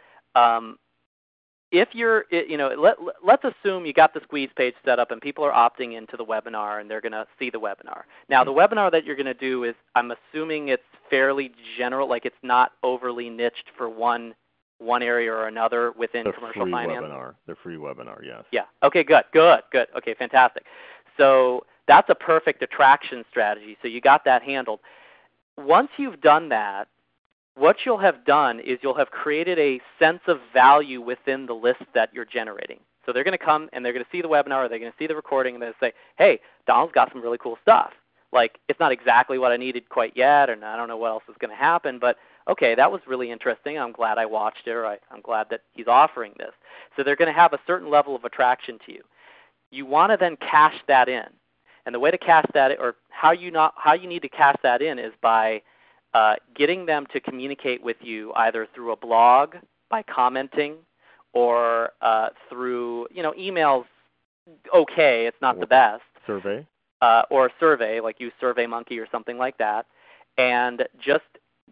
if you're, let's assume you got the squeeze page set up and people are opting into the webinar and they're going to see the webinar. Now, the webinar that you're going to do is, I'm assuming it's fairly general, like it's not overly niched for one area or another within commercial finance. The free webinar, yes. Yeah. Okay, good. Okay, fantastic. So that's a perfect attraction strategy. So you got that handled. Once you've done that, what you'll have done is you'll have created a sense of value within the list that you're generating. So they're going to come and they're going to see the webinar, or they're going to see the recording, and they'll say, hey, Donald's got some really cool stuff. Like, it's not exactly what I needed quite yet, and I don't know what else is going to happen, but okay, that was really interesting. I'm glad I watched it, or I'm glad that he's offering this. So they're going to have a certain level of attraction to you. You want to then cash that in. And the way to cash that, or how you need to cash that in, is by getting them to communicate with you either through a blog, by commenting, or through, emails. Okay, it's not the best. Survey. Or a survey, like use SurveyMonkey or something like that, and just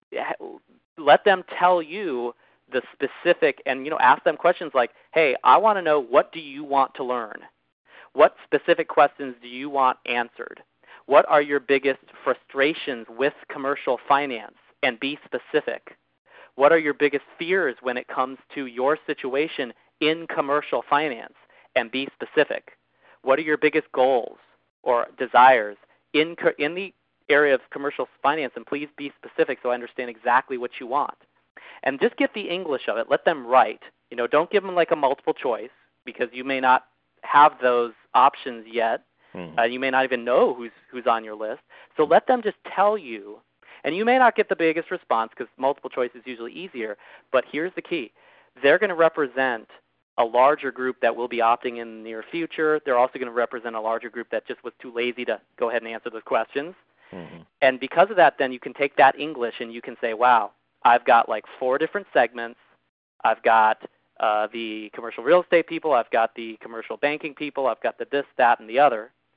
let them tell you the specific, and ask them questions like, hey, I want to know, what do you want to learn? What specific questions do you want answered? What are your biggest frustrations with commercial finance? And be specific. What are your biggest fears when it comes to your situation in commercial finance? And be specific. What are your biggest goals or desires in the area of commercial finance? And please be specific so I understand exactly what you want. And just get the English of it. Let them write. Don't give them like a multiple choice, because you may not have those options yet. You may not even know who's on your list. So let them just tell you. And you may not get the biggest response, because multiple choice is usually easier. But here's the key. They're going to represent a larger group that will be opting in the near future. They're also going to represent a larger group that just was too lazy to go ahead and answer those questions. And because of that, then you can take that English and you can say, wow, I've got like 4 different segments. I've got the commercial real estate people. I've got the commercial banking people. I've got the this, that, and the other.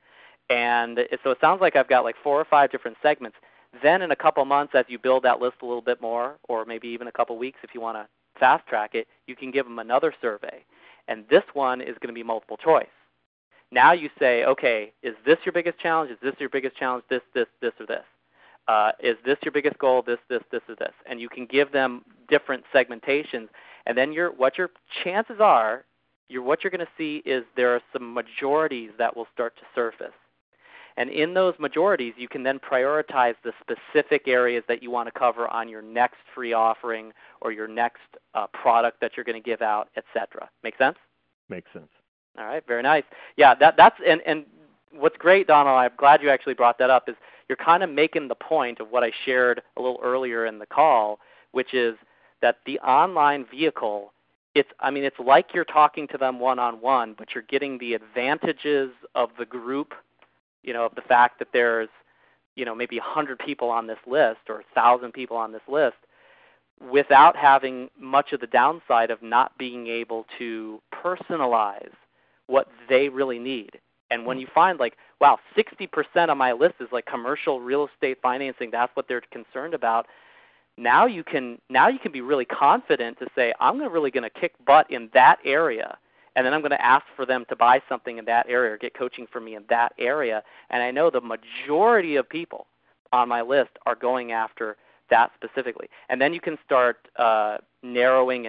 And so it sounds like I've got like 4 or 5 different segments. Then in a couple months, as you build that list a little bit more, or maybe even a couple weeks if you want to fast track it, you can give them another survey. And this one is going to be multiple choice. Now you say, okay, is this your biggest challenge? Is this your biggest challenge? This, or this? Is this your biggest goal? This, or this? And you can give them different segmentations. And then what your chances are, what you're going to see is there are some majorities that will start to surface. And in those majorities, you can then prioritize the specific areas that you want to cover on your next free offering or your next product that you're going to give out, etc. Make sense? Makes sense. All right, very nice. Yeah, that's and what's great, Donald, I'm glad you actually brought that up, is you're kind of making the point of what I shared a little earlier in the call, which is that the online vehicle, it's like you're talking to them one-on-one, but you're getting the advantages of the group, of the fact that there's, maybe 100 people on this list or 1,000 people on this list, without having much of the downside of not being able to personalize what they really need. And when you find like, wow, 60% of my list is like commercial real estate financing, that's what they're concerned about, now you can be really confident to say, I'm really going to kick butt in that area, and then I'm going to ask for them to buy something in that area or get coaching from me in that area. And I know the majority of people on my list are going after that specifically. And then you can start narrowing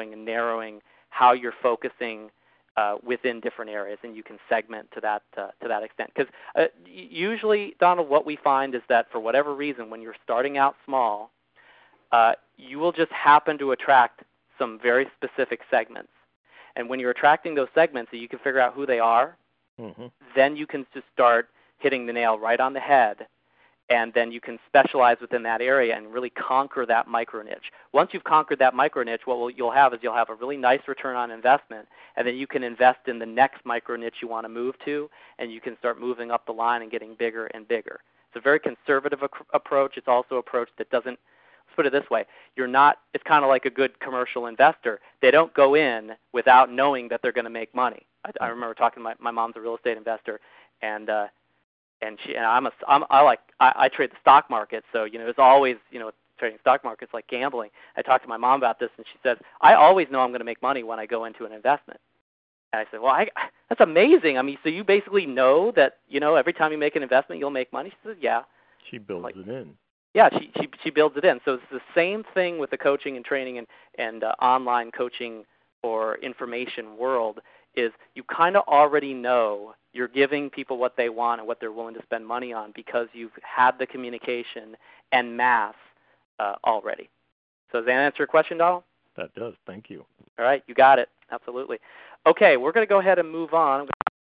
how you're focusing within different areas, and you can segment to that extent. Because usually, Donald, what we find is that for whatever reason, when you're starting out small, you will just happen to attract some very specific segments. And when you're attracting those segments and you can figure out who they are, then you can just start hitting the nail right on the head, and then you can specialize within that area and really conquer that micro niche. Once you've conquered that micro niche, what you'll have is you'll have a really nice return on investment, and then you can invest in the next micro niche you want to move to, and you can start moving up the line and getting bigger and bigger. It's a very conservative approach. It's also an approach that doesn't, let's put it this way, it's kind of like a good commercial investor. They don't go in without knowing that they're going to make money. I remember talking to my mom's a real estate investor, and I trade the stock market, so it's always trading stock markets like gambling. I talked to my mom about this, and she says, I always know I'm going to make money when I go into an investment. And I said, well, that's amazing. So you basically know that every time you make an investment you'll make money. She says, yeah. She builds it in. Yeah, she builds it in. So it's the same thing with the coaching and training and online coaching or information world. Is you kind of already know you're giving people what they want and what they're willing to spend money on because you've had the communication en masse already. So does that answer your question, Donald? That does. Thank you. All right, you got it. Absolutely. Okay, we're going to go ahead and move on.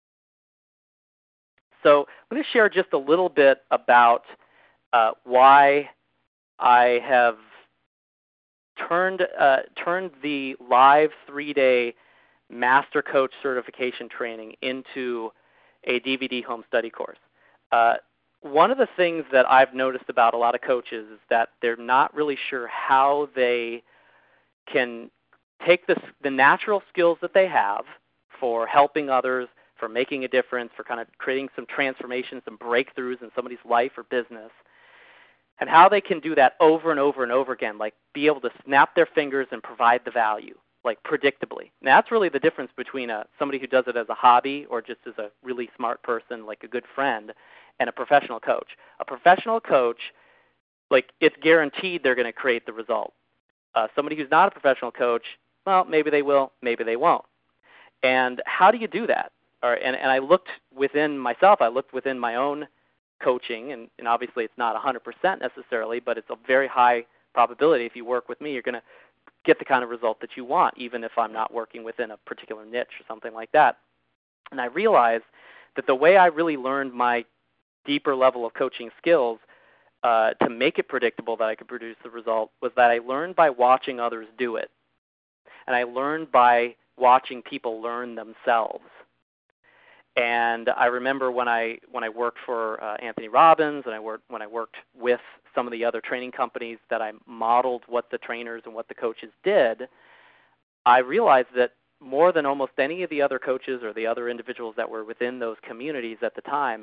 So I'm going to share just a little bit about why I have turned the live 3-day Master Coach Certification Training into a DVD home study course. One of the things that I've noticed about a lot of coaches is that they're not really sure how they can take the natural skills that they have for helping others, for making a difference, for kind of creating some transformations, some breakthroughs in somebody's life or business, and how they can do that over and over and over again, like be able to snap their fingers and provide the value, like predictably. Now, that's really the difference between somebody who does it as a hobby or just as a really smart person, like a good friend, and a professional coach. A professional coach, like it's guaranteed they're going to create the result. Somebody who's not a professional coach, well, maybe they will, maybe they won't. And how do you do that? And I looked within myself. I looked within my own coaching, and obviously it's not 100% necessarily, but it's a very high probability. If you work with me, you're going to get the kind of result that you want, even if I'm not working within a particular niche or something like that. And I realized that the way I really learned my deeper level of coaching skills to make it predictable that I could produce the result was that I learned by watching others do it. And I learned by watching people learn themselves. And I remember when I worked for Anthony Robbins, and when I worked with some of the other training companies that I modeled what the trainers and what the coaches did, I realized that more than almost any of the other coaches or the other individuals that were within those communities at the time,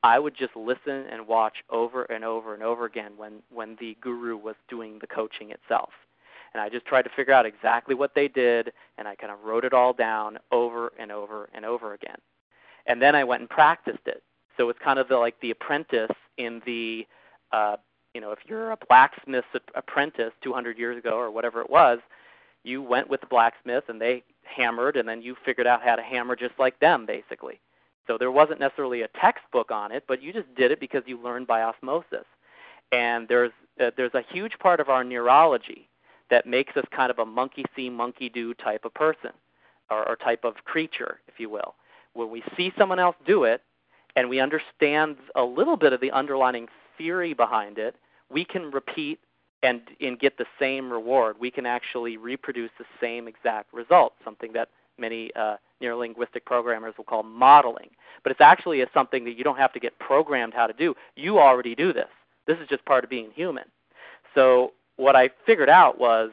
I would just listen and watch over and over and over again when the guru was doing the coaching itself. And I just tried to figure out exactly what they did, and I kind of wrote it all down over and over and over again. And then I went and practiced it. So it's kind of like the apprentice in the, if you're a blacksmith's apprentice 200 years ago or whatever it was, you went with the blacksmith and they hammered, and then you figured out how to hammer just like them, basically. So there wasn't necessarily a textbook on it, but you just did it because you learned by osmosis. And there's a huge part of our neurology that makes us kind of a monkey see, monkey do type of person, or type of creature, if you will. When we see someone else do it and we understand a little bit of the underlying theory behind it, we can repeat and get the same reward. We can actually reproduce the same exact result, something that many neurolinguistic programmers will call modeling. But it's actually something that you don't have to get programmed how to do. You already do this. This is just part of being human. So what I figured out was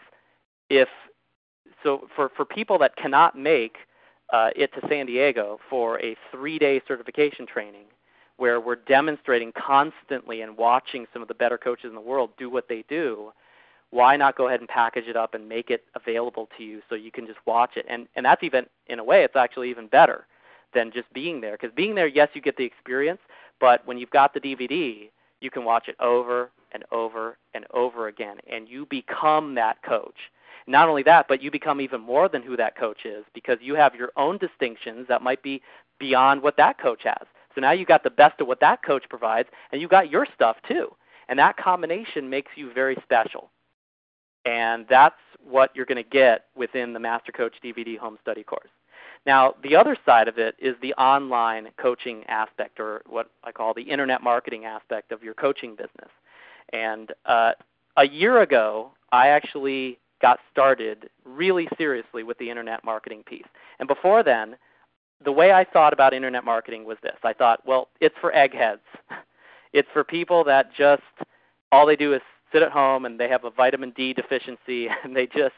for people that cannot make it to San Diego for a 3-day certification training where we're demonstrating constantly and watching some of the better coaches in the world do what they do, why not go ahead and package it up and make it available to you so you can just watch it? And that's even, in a way, it's actually even better than just being there. Because being there, yes, you get the experience, but when you've got the DVD, you can watch it over and over and over again, and you become that coach. Not only that, but you become even more than who that coach is, because you have your own distinctions that might be beyond what that coach has. So now you got the best of what that coach provides, and you got your stuff too. And that combination makes you very special. And that's what you're going to get within the Master Coach DVD Home Study course. Now, the other side of it is the online coaching aspect, or what I call the internet marketing aspect of your coaching business. And a year ago, I actually got started really seriously with the internet marketing piece. And before then, the way I thought about internet marketing was this. I thought, well, it's for eggheads. It's for people that just, all they do is sit at home and they have a vitamin D deficiency and they just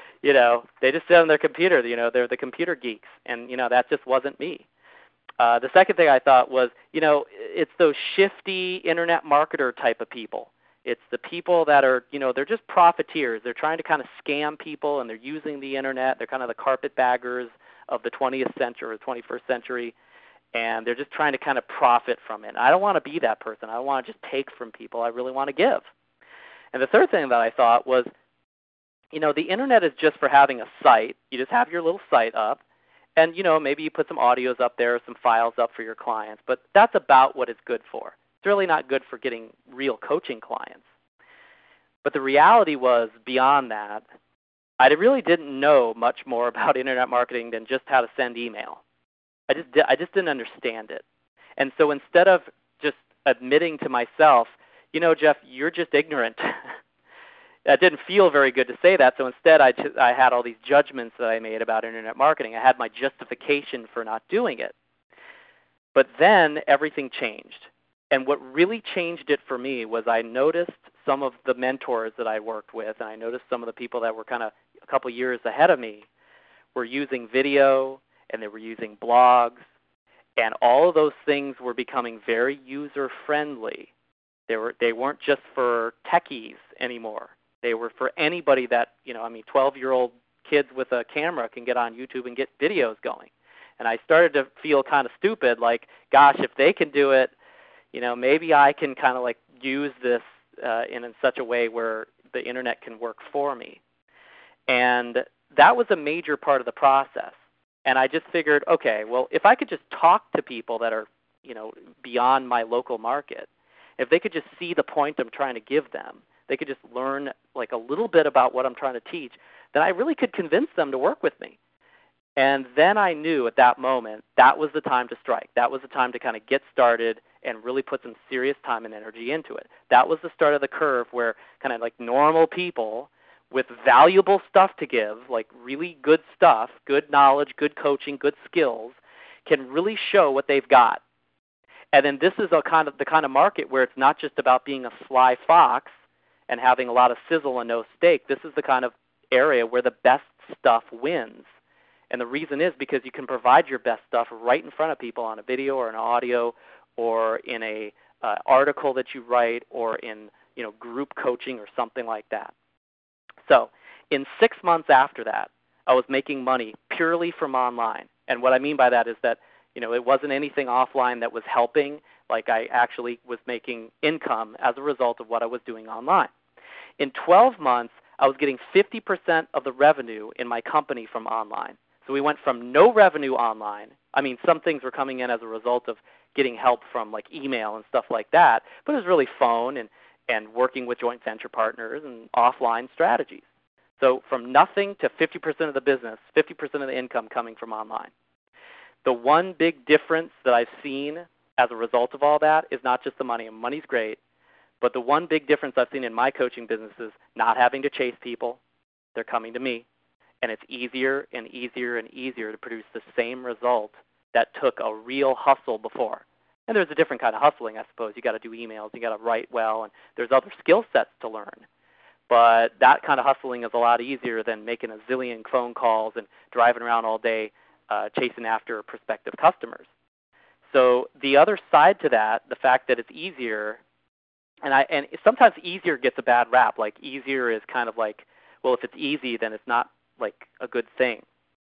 sit on their computer. They're the computer geeks. And, that just wasn't me. The second thing I thought was, it's those shifty internet marketer type of people. It's the people that are, they're just profiteers. They're trying to kind of scam people, and they're using the internet. They're kind of the carpetbaggers of the 20th century or 21st century, and they're just trying to kind of profit from it. And I don't want to be that person. I don't want to just take from people. I really want to give. And the third thing that I thought was, the internet is just for having a site. You just have your little site up, and, maybe you put some audios up there, some files up for your clients, but that's about what it's good for. It's really not good for getting real coaching clients. But the reality was, beyond that, I really didn't know much more about internet marketing than just how to send email. I just didn't understand it. And so instead of just admitting to myself, Jeff, you're just ignorant. That didn't feel very good to say that, so instead I had all these judgments that I made about internet marketing. I had my justification for not doing it. But then everything changed. And what really changed it for me was I noticed some of the mentors that I worked with, and I noticed some of the people that were kind of a couple years ahead of me were using video, and they were using blogs, and all of those things were becoming very user-friendly. They weren't just for techies anymore. They were for anybody that, 12-year-old kids with a camera can get on YouTube and get videos going. And I started to feel kind of stupid, like, gosh, if they can do it, maybe I can kind of like use this in such a way where the internet can work for me. And that was a major part of the process. And I just figured, okay, well, if I could just talk to people that are, beyond my local market, if they could just see the point I'm trying to give them, they could just learn like a little bit about what I'm trying to teach, then I really could convince them to work with me. And then I knew at that moment that was the time to strike. That was the time to kind of get started and really put some serious time and energy into it. That was the start of the curve where kind of like normal people with valuable stuff to give, like really good stuff, good knowledge, good coaching, good skills, can really show what they've got. And then this is the kind of market where it's not just about being a sly fox and having a lot of sizzle and no steak. This is the kind of area where the best stuff wins. And the reason is because you can provide your best stuff right in front of people on a video or an audio or in a article that you write, or in group coaching or something like that. So in 6 months after that, I was making money purely from online. And what I mean by that is that it wasn't anything offline that was helping. Like, I actually was making income as a result of what I was doing online. In 12 months, I was getting 50% of the revenue in my company from online. So we went from no revenue online. I mean, some things were coming in as a result of getting help from like email and stuff like that, but it was really phone and working with joint venture partners and offline strategies. So from nothing to 50% of the business, 50% of the income coming from online. The one big difference that I've seen as a result of all that is not just the money, and money's great, but the one big difference I've seen in my coaching business is not having to chase people. They're coming to me, and it's easier and easier and easier to produce the same result that took a real hustle before. And there's a different kind of hustling, I suppose. You got to do emails, you got to write well, and there's other skill sets to learn. But that kind of hustling is a lot easier than making a zillion phone calls and driving around all day chasing after prospective customers. So the other side to that, the fact that it's easier, and sometimes easier gets a bad rap. Like, easier is kind of like, well, if it's easy, then it's not like a good thing.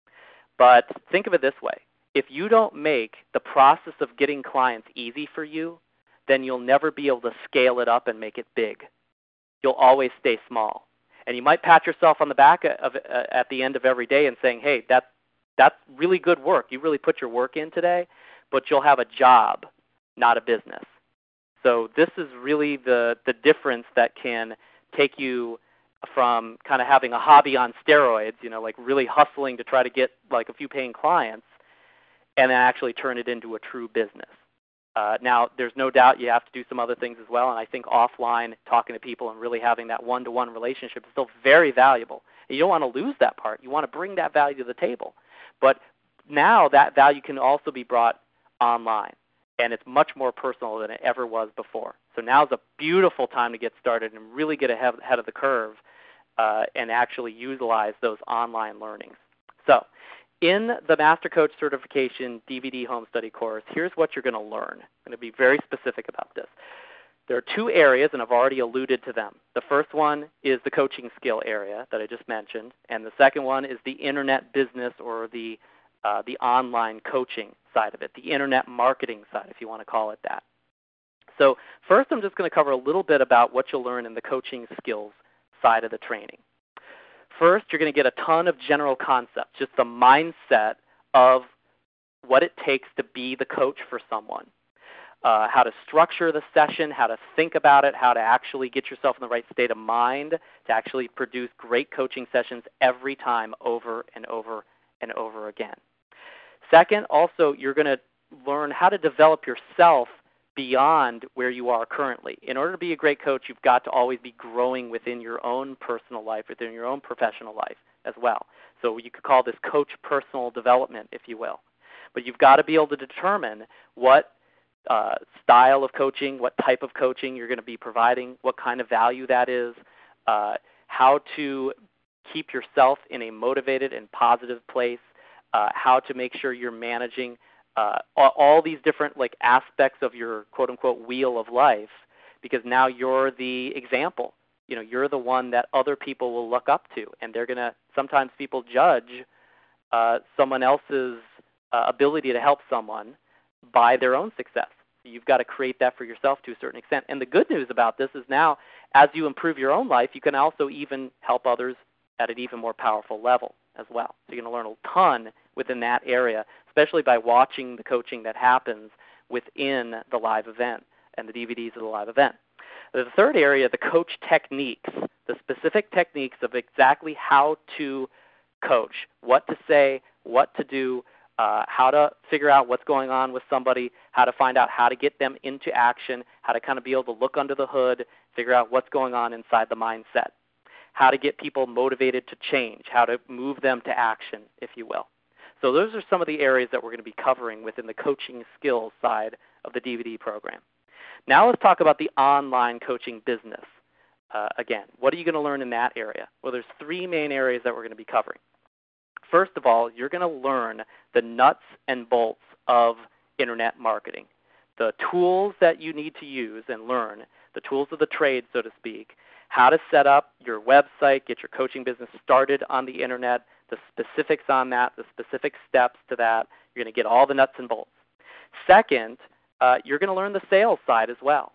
But think of it this way. If you don't make the process of getting clients easy for you, then you'll never be able to scale it up and make it big. You'll always stay small. And you might pat yourself on the back at the end of every day and saying, hey, that's really good work. You really put your work in today, but you'll have a job, not a business. So this is really the difference that can take you from kind of having a hobby on steroids, like really hustling to try to get like a few paying clients, and then actually turn it into a true business. Now, there's no doubt you have to do some other things as well, and I think offline, talking to people and really having that one-to-one relationship is still very valuable. And you don't want to lose that part. You want to bring that value to the table. But now that value can also be brought online, and it's much more personal than it ever was before. So now is a beautiful time to get started and really get ahead of the curve and actually utilize those online learnings. So in the Master Coach Certification DVD Home Study course, here's what you're going to learn. I'm going to be very specific about this. There are two areas, and I've already alluded to them. The first one is the coaching skill area that I just mentioned, and the second one is the internet business, or the online coaching side of it, the internet marketing side, if you want to call it that. So first, I'm just going to cover a little bit about what you'll learn in the coaching skills side of the training. First, you're going to get a ton of general concepts, just the mindset of what it takes to be the coach for someone, how to structure the session, how to think about it, how to actually get yourself in the right state of mind to actually produce great coaching sessions every time, over and over and over again. Second, also, you're going to learn how to develop yourself beyond where you are currently. In order to be a great coach, you've got to always be growing within your own personal life, within your own professional life as well. So you could call this coach personal development, if you will. But you've got to be able to determine what style of coaching, what type of coaching you're going to be providing, what kind of value that is, how to keep yourself in a motivated and positive place, how to make sure you're managing all these different aspects of your quote-unquote wheel of life, because now you're the example. You're the one that other people will look up to, and they're going to, sometimes people judge someone else's ability to help someone by their own success. You've got to create that for yourself to a certain extent. And the good news about this is now, as you improve your own life, you can also even help others at an even more powerful level as well. So you're going to learn a ton within that area, especially by watching the coaching that happens within the live event and the DVDs of the live event. The third area, the coach techniques, the specific techniques of exactly how to coach, what to say, what to do, how to figure out what's going on with somebody, how to find out how to get them into action, how to kind of be able to look under the hood, figure out what's going on inside the mindset, how to get people motivated to change, how to move them to action, if you will. So those are some of the areas that we're going to be covering within the coaching skills side of the DVD program. Now let's talk about the online coaching business. Again, what are you going to learn in that area? Well, there's three main areas that we're going to be covering. First of all, you're going to learn the nuts and bolts of internet marketing, the tools that you need to use and learn, the tools of the trade, so to speak, how to set up your website, get your coaching business started on the internet, the specifics on that, the specific steps to that. You're going to get all the nuts and bolts. Second, you're going to learn the sales side as well.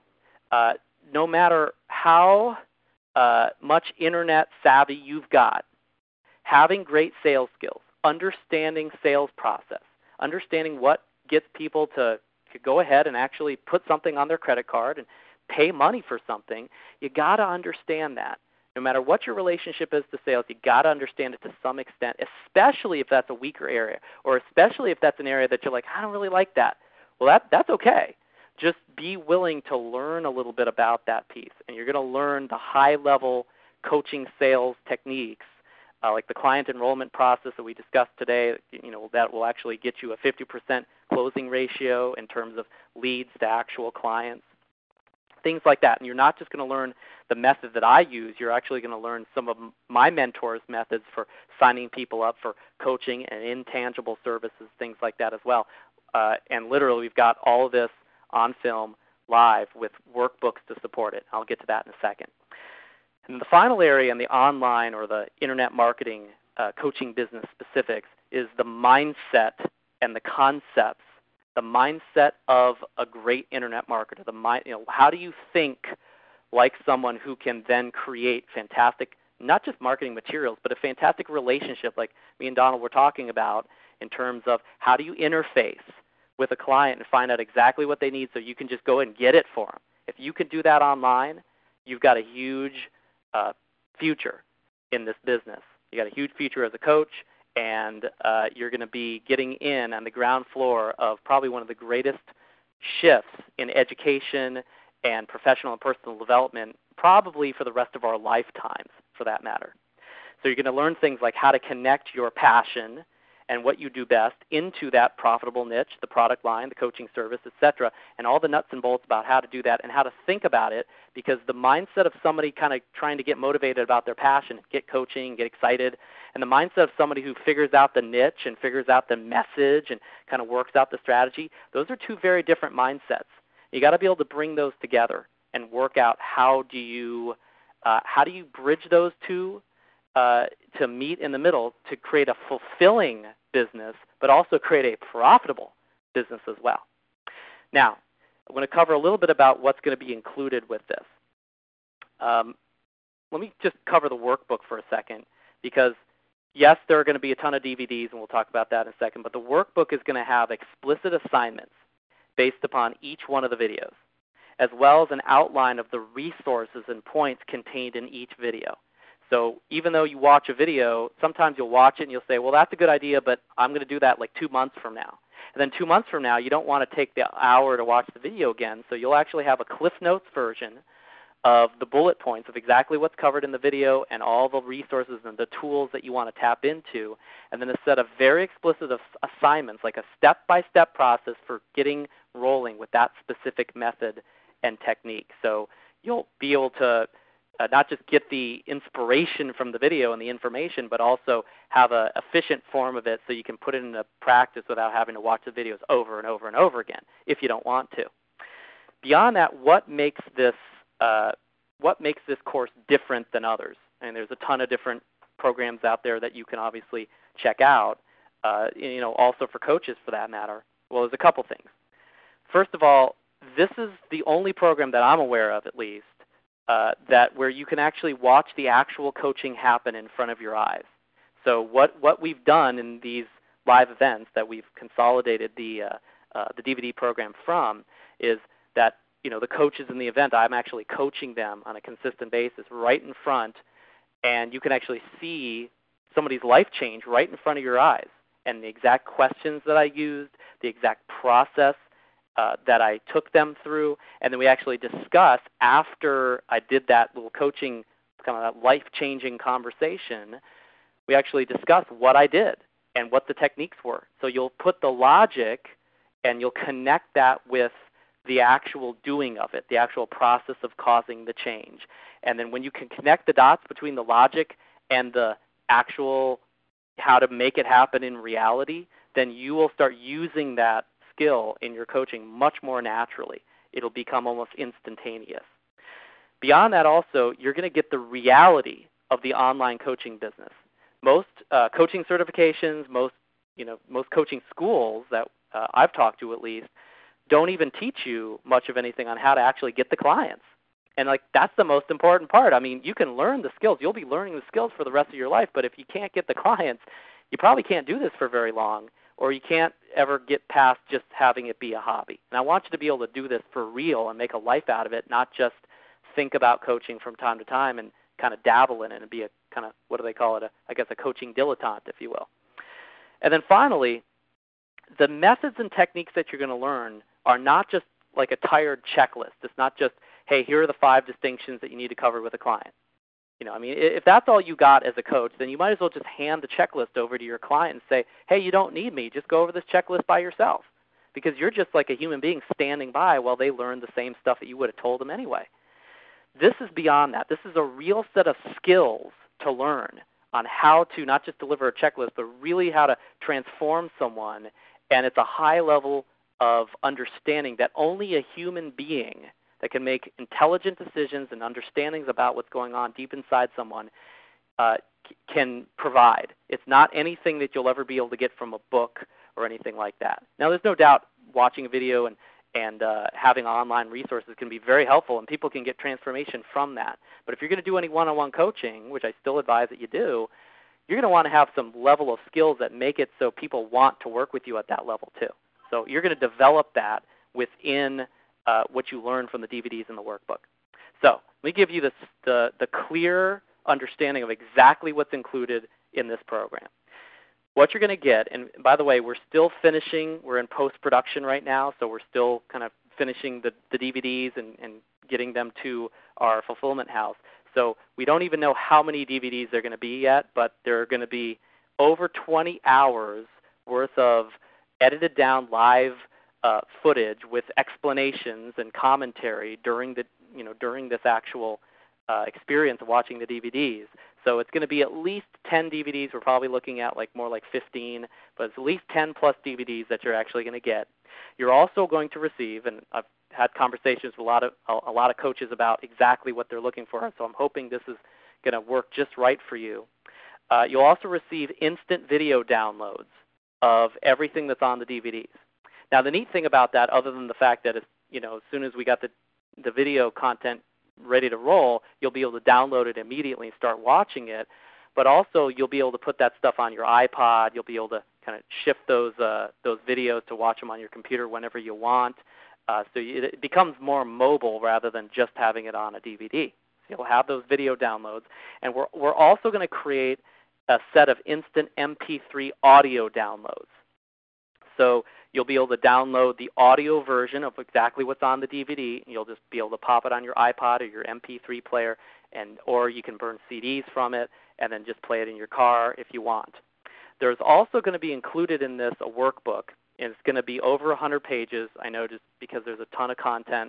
No matter how much internet savvy you've got, having great sales skills, understanding sales process, understanding what gets people to go ahead and actually put something on their credit card and pay money for something, you got to understand that. No matter what your relationship is to sales, you got to understand it to some extent, especially if that's a weaker area, or especially if that's an area that you're like, I don't really like that. Well, that's okay. Just be willing to learn a little bit about that piece, and you're going to learn the high-level coaching sales techniques, like the client enrollment process that we discussed today. That will actually get you a 50% closing ratio in terms of leads to actual clients, things like that. And you're not just going to learn the method that I use. You're actually going to learn some of my mentors' methods for signing people up for coaching and intangible services, things like that as well. And literally, we've got all of this on film live with workbooks to support it. I'll get to that in a second. And the final area in the online or the internet marketing coaching business specifics is the mindset and the concepts, the mindset of a great internet marketer. How do you think like someone who can then create fantastic, not just marketing materials, but a fantastic relationship like me and Donald were talking about in terms of how do you interface with a client and find out exactly what they need so you can just go and get it for them. If you can do that online, you've got a huge future in this business. You got a huge future as a coach, and you're going to be getting in on the ground floor of probably one of the greatest shifts in education and professional and personal development, probably for the rest of our lifetimes, for that matter. So you're going to learn things like how to connect your passion and what you do best into that profitable niche, the product line, the coaching service, etc., and all the nuts and bolts about how to do that and how to think about it, because the mindset of somebody kind of trying to get motivated about their passion, get coaching, get excited, and the mindset of somebody who figures out the niche and figures out the message and kind of works out the strategy, those are two very different mindsets. You got to be able to bring those together and work out how do you bridge those two to meet in the middle to create a fulfilling business, but also create a profitable business as well. Now, I'm going to cover a little bit about what's going to be included with this. Let me just cover the workbook for a second, because yes, there are going to be a ton of DVDs, and we'll talk about that in a second, but the workbook is going to have explicit assignments based upon each one of the videos, as well as an outline of the resources and points contained in each video. So even though you watch a video, sometimes you'll watch it and you'll say, well, that's a good idea, but I'm going to do that like 2 months from now. And then 2 months from now, you don't want to take the hour to watch the video again, so you'll actually have a Cliff Notes version of the bullet points of exactly what's covered in the video and all the resources and the tools that you want to tap into, and then a set of very explicit assignments, like a step-by-step process for getting rolling with that specific method and technique. So you'll be able to not just get the inspiration from the video and the information, but also have an efficient form of it so you can put it into practice without having to watch the videos over and over and over again if you don't want to. Beyond that, what makes this course different than others? And there's a ton of different programs out there that you can obviously check out, also for coaches for that matter. Well, there's a couple things. First of all, this is the only program that I'm aware of, at least, where you can actually watch the actual coaching happen in front of your eyes. So what we've done in these live events that we've consolidated the DVD program from is that the coaches in the event, I'm actually coaching them on a consistent basis right in front, and you can actually see somebody's life change right in front of your eyes, and the exact questions that I used, the exact process that I took them through, and then we actually discuss after I did that little coaching, kind of that life-changing conversation, we actually discuss what I did and what the techniques were. So you'll put the logic and you'll connect that with the actual doing of it, the actual process of causing the change. And then when you can connect the dots between the logic and the actual how to make it happen in reality, then you will start using that skill in your coaching much more naturally. It'll become almost instantaneous. Beyond that also, you're going to get the reality of the online coaching business. Most coaching certifications, most coaching schools that I've talked to at least, don't even teach you much of anything on how to actually get the clients. And that's the most important part. I mean, you can learn the skills. You'll be learning the skills for the rest of your life, but if you can't get the clients, you probably can't do this for very long, or you can't ever get past just having it be a hobby. And I want you to be able to do this for real and make a life out of it, not just think about coaching from time to time and kind of dabble in it and be a kind of, what do they call it, a coaching dilettante, if you will. And then finally, the methods and techniques that you're going to learn are not just like a tired checklist. It's not just, hey, here are the 5 distinctions that you need to cover with a client. If that's all you got as a coach, then you might as well just hand the checklist over to your client and say, hey, you don't need me. Just go over this checklist by yourself, because you're just like a human being standing by while they learn the same stuff that you would have told them anyway. This is beyond that. This is a real set of skills to learn on how to not just deliver a checklist, but really how to transform someone. And it's a high level of understanding that only a human being that can make intelligent decisions and understandings about what's going on deep inside someone can provide. It's not anything that you'll ever be able to get from a book or anything like that. Now, there's no doubt watching a video and having online resources can be very helpful, and people can get transformation from that. But if you're going to do any one-on-one coaching, which I still advise that you do, you're going to want to have some level of skills that make it so people want to work with you at that level too. So you're going to develop that within what you learn from the DVDs and the workbook. So let me give you the clear understanding of exactly what's included in this program. What you're going to get, and by the way, we're still finishing, we're in post-production right now, so we're still kind of finishing the DVDs and getting them to our fulfillment house. So we don't even know how many DVDs they're going to be yet, but there are going to be over 20 hours worth of edited down live footage with explanations and commentary during this actual experience of watching the DVDs. So it's going to be at least 10 DVDs. We're probably looking at more like 15, but it's at least 10 plus DVDs that you're actually going to get. You're also going to receive, and I've had conversations with a lot of coaches about exactly what they're looking for, so I'm hoping this is going to work just right for you. You'll also receive instant video downloads of everything that's on the DVDs. Now, the neat thing about that, other than the fact that as soon as we got the video content ready to roll, you'll be able to download it immediately and start watching it, but also you'll be able to put that stuff on your iPod. You'll be able to kind of shift those videos to watch them on your computer whenever you want. So it becomes more mobile rather than just having it on a DVD. So you'll have those video downloads, and we're also going to create a set of instant MP3 audio downloads. So you'll be able to download the audio version of exactly what's on the DVD, and you'll just be able to pop it on your iPod or your MP3 player, or you can burn CDs from it and then just play it in your car if you want. There's also going to be included in this a workbook, and it's going to be over 100 pages, I know, just because there's a ton of content.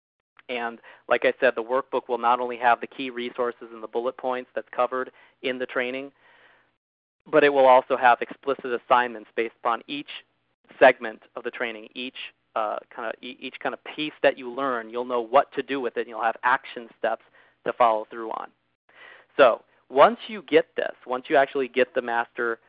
And like I said, the workbook will not only have the key resources and the bullet points that's covered in the training, but it will also have explicit assignments based upon each segment of the training, each kind of piece that you learn. You'll know what to do with it, and you'll have action steps to follow through on. So once you get this, once you actually get the Master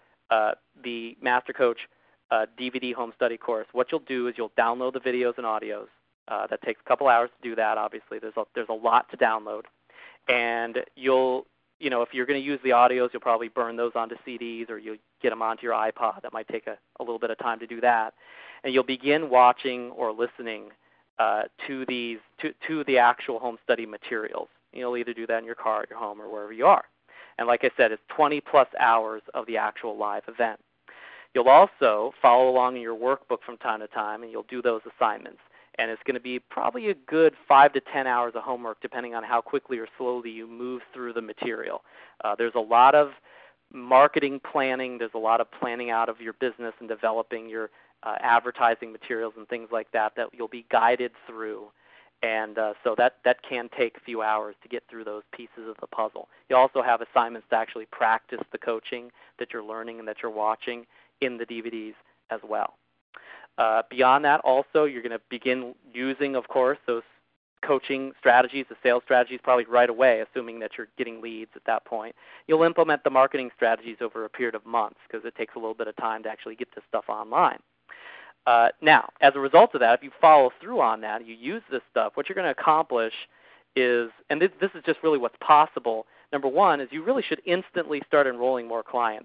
Coach DVD home study course, what you'll do is you'll download the videos and audios. That takes a couple hours to do that. Obviously, there's a lot to download, and if you're going to use the audios, you'll probably burn those onto CDs, or you'll get them onto your iPod. That might take a little bit of time to do that. And you'll begin watching or listening to the actual home study materials. You'll either do that in your car, at your home, or wherever you are. And like I said, it's 20-plus hours of the actual live event. You'll also follow along in your workbook from time to time, and you'll do those assignments. And it's going to be probably a good 5 to 10 hours of homework, depending on how quickly or slowly you move through the material. There's a lot of marketing planning. There's a lot of planning out of your business and developing your advertising materials and things like that you'll be guided through. And so that can take a few hours to get through those pieces of the puzzle. You also have assignments to actually practice the coaching that you're learning and that you're watching in the DVDs as well. Beyond that, also, you're going to begin using, of course, those coaching strategies, the sales strategies, probably right away, assuming that you're getting leads at that point. You'll implement the marketing strategies over a period of months because it takes a little bit of time to actually get this stuff online. Now, as a result of that, if you follow through on that, you use this stuff, what you're going to accomplish is, and this is just really what's possible, number one is you really should instantly start enrolling more clients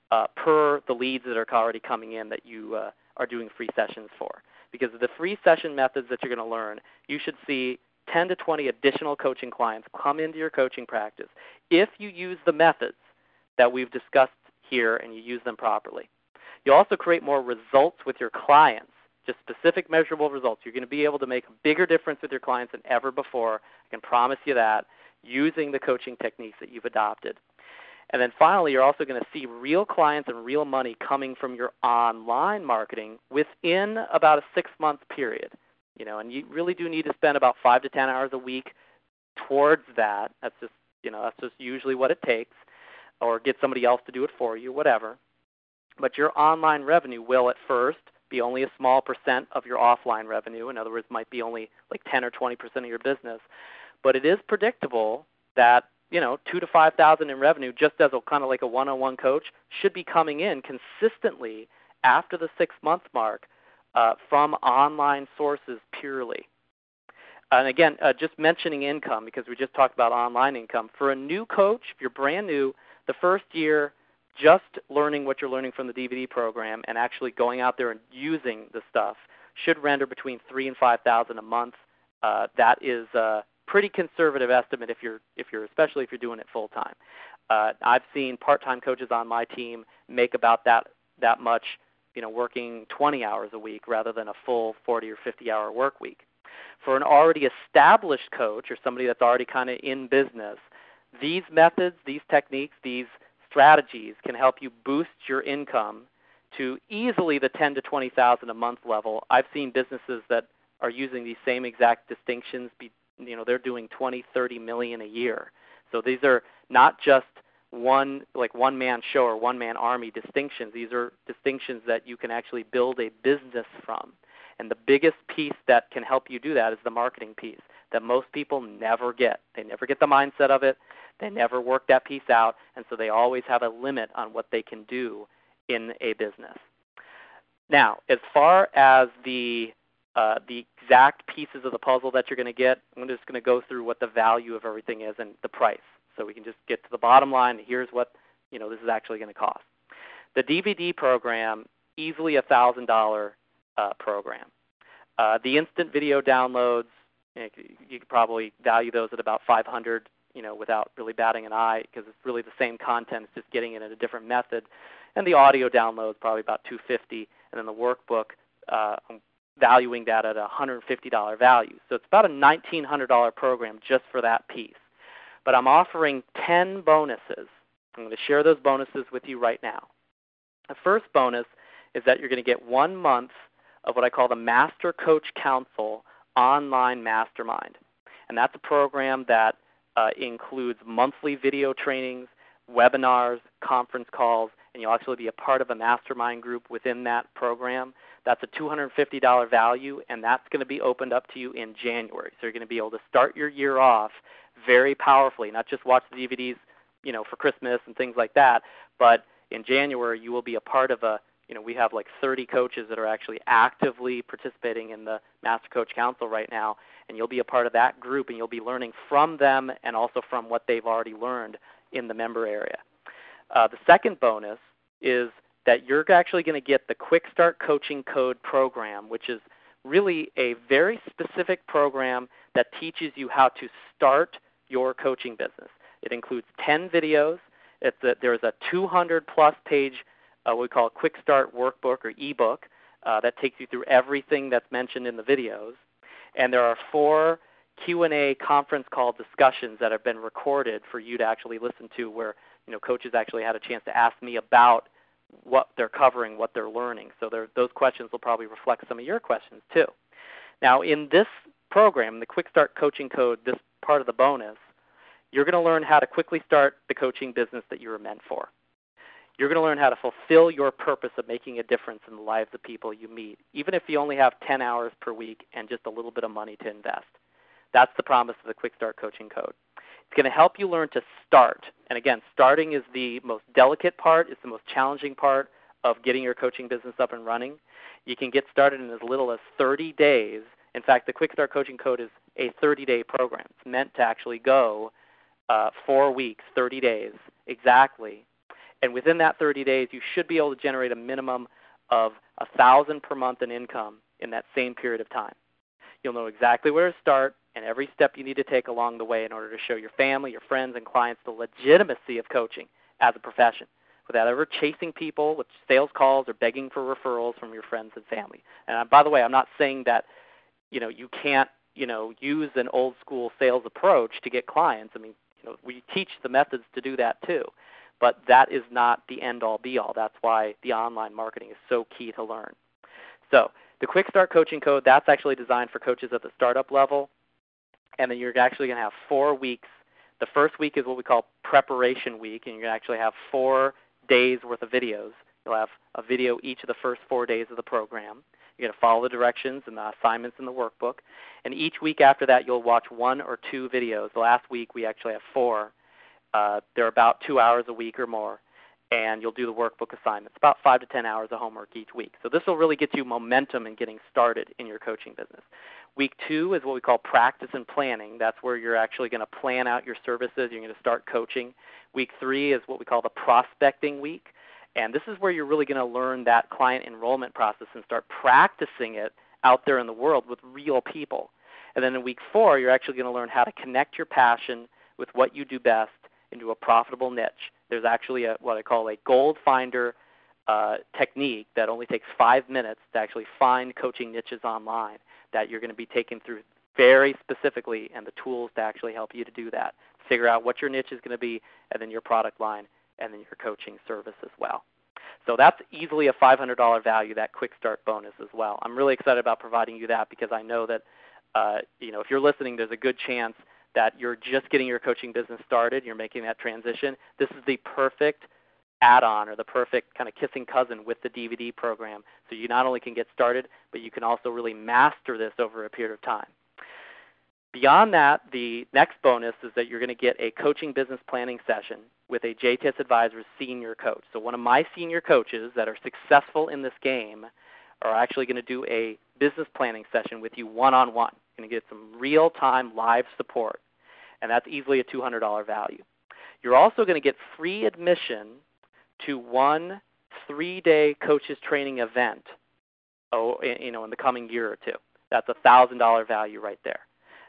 per the leads that are already coming in that you are doing free sessions for. Because of the free session methods that you're going to learn, you should see 10 to 20 additional coaching clients come into your coaching practice if you use the methods that we've discussed here and you use them properly. You'll also create more results with your clients, just specific measurable results. You're going to be able to make a bigger difference with your clients than ever before. I can promise you that, using the coaching techniques that you've adopted. And then finally, you're also going to see real clients and real money coming from your online marketing within about a 6-month period. And you really do need to spend about 5 to 10 hours a week towards that. That's just usually what it takes, or get somebody else to do it for you, whatever. But your online revenue will at first be only a small percent of your offline revenue. In other words, might be only like 10 or 20% of your business. But it is predictable that $2,000 to $5,000 in revenue, just as kind of like a one-on-one coach, should be coming in consistently after the 6-month mark from online sources purely. And again, just mentioning income, because we just talked about online income. For a new coach, if you're brand new, the first year, just learning what you're learning from the DVD program and actually going out there and using the stuff should render between $3,000 and $5,000 a month. That is a pretty conservative estimate especially if you're doing it full time. I've seen part-time coaches on my team make about that much, working 20 hours a week rather than a full 40 or 50-hour work week. For an already established coach or somebody that's already kind of in business, these methods, these techniques, these strategies can help you boost your income to easily the $10,000 to $20,000 a month level. I've seen businesses that are using these same exact distinctions. They're doing $20, $30 million a year. So these are not just one-man show or one-man army distinctions. These are distinctions that you can actually build a business from. And the biggest piece that can help you do that is the marketing piece that most people never get. They never get the mindset of it. They never work that piece out, and so they always have a limit on what they can do in a business. Now, as far as the exact pieces of the puzzle that you're going to get, I'm just going to go through what the value of everything is and the price, so we can just get to the bottom line. Here's what this is actually going to cost. The DVD program, easily a $1,000 program. The instant video downloads, you could probably value those at about $500. Without really batting an eye, because it's really the same content, it's just getting it in a different method. And the audio download is probably about $250, and then the workbook, I'm valuing that at a $150 value. So it's about a $1,900 program just for that piece. But I'm offering 10 bonuses. I'm going to share those bonuses with you right now. The first bonus is that you're going to get 1 month of what I call the Master Coach Council Online Mastermind. And that's a program that includes monthly video trainings, webinars, conference calls, and you'll actually be a part of a mastermind group within that program. That's a $250 value, and that's going to be opened up to you in January. So you're going to be able to start your year off very powerfully, not just watch the DVDs, for Christmas and things like that, but in January you will be a part of we have like 30 coaches that are actually actively participating in the Master Coach Council right now, and you'll be a part of that group, and you'll be learning from them and also from what they've already learned in the member area. The second bonus is that you're actually going to get the Quick Start Coaching Code program, which is really a very specific program that teaches you how to start your coaching business. It includes 10 videos. There's a 200-plus page what we call a Quick Start workbook or ebook that takes you through everything that's mentioned in the videos. And there are 4 Q&A conference call discussions that have been recorded for you to actually listen to, where coaches actually had a chance to ask me about what they're covering, what they're learning. So those questions will probably reflect some of your questions too. Now in this program, the Quick Start Coaching Code, this part of the bonus, you're going to learn how to quickly start the coaching business that you were meant for. You're going to learn how to fulfill your purpose of making a difference in the lives of people you meet, even if you only have 10 hours per week and just a little bit of money to invest. That's the promise of the Quick Start Coaching Code. It's going to help you learn to start. And again, starting is the most delicate part. It's the most challenging part of getting your coaching business up and running. You can get started in as little as 30 days. In fact, the Quick Start Coaching Code is a 30-day program. It's meant to actually go 4 weeks, 30 days exactly. And within that 30 days, you should be able to generate a minimum of $1,000 per month in income in that same period of time. You'll know exactly where to start and every step you need to take along the way in order to show your family, your friends, and clients the legitimacy of coaching as a profession without ever chasing people with sales calls or begging for referrals from your friends and family. And by the way, I'm not saying that you can't use an old school sales approach to get clients. I mean, we teach the methods to do that too. But that is not the end-all, be-all. That's why the online marketing is so key to learn. So the Quick Start Coaching Code, that's actually designed for coaches at the startup level. And then you're actually going to have 4 weeks. The first week is what we call preparation week, and you're going to actually have 4 days worth of videos. You'll have a video each of the first 4 days of the program. You're going to follow the directions and the assignments in the workbook. And each week after that, you'll watch 1 or 2 videos. The last week, we actually have 4. They're about 2 hours a week or more, and you'll do the workbook assignments, about 5 to 10 hours of homework each week. So this will really get you momentum in getting started in your coaching business. Week 2 is what we call practice and planning. That's where you're actually going to plan out your services. You're going to start coaching. Week 3 is what we call the prospecting week, and this is where you're really going to learn that client enrollment process and start practicing it out there in the world with real people. And then in week 4, you're actually going to learn how to connect your passion with what you do best into a profitable niche. There's actually what I call a gold finder technique that only takes 5 minutes to actually find coaching niches online that you're going to be taken through very specifically, and the tools to actually help you to do that. Figure out what your niche is going to be, and then your product line, and then your coaching service as well. So that's easily a $500 value, that Quick Start bonus as well. I'm really excited about providing you that because I know that if you're listening, there's a good chance that you're just getting your coaching business started, you're making that transition. This is the perfect add-on or the perfect kind of kissing cousin with the DVD program. So you not only can get started, but you can also really master this over a period of time. Beyond that, the next bonus is that you're going to get a coaching business planning session with a JTS Advisors senior coach. So one of my senior coaches that are successful in this game are actually going to do a business planning session with you one-on-one. You're going to get some real-time live support, and that's easily a $200 value. You're also going to get free admission to 1 3-day coaches training event in the coming year or two. That's a $1,000 value right there.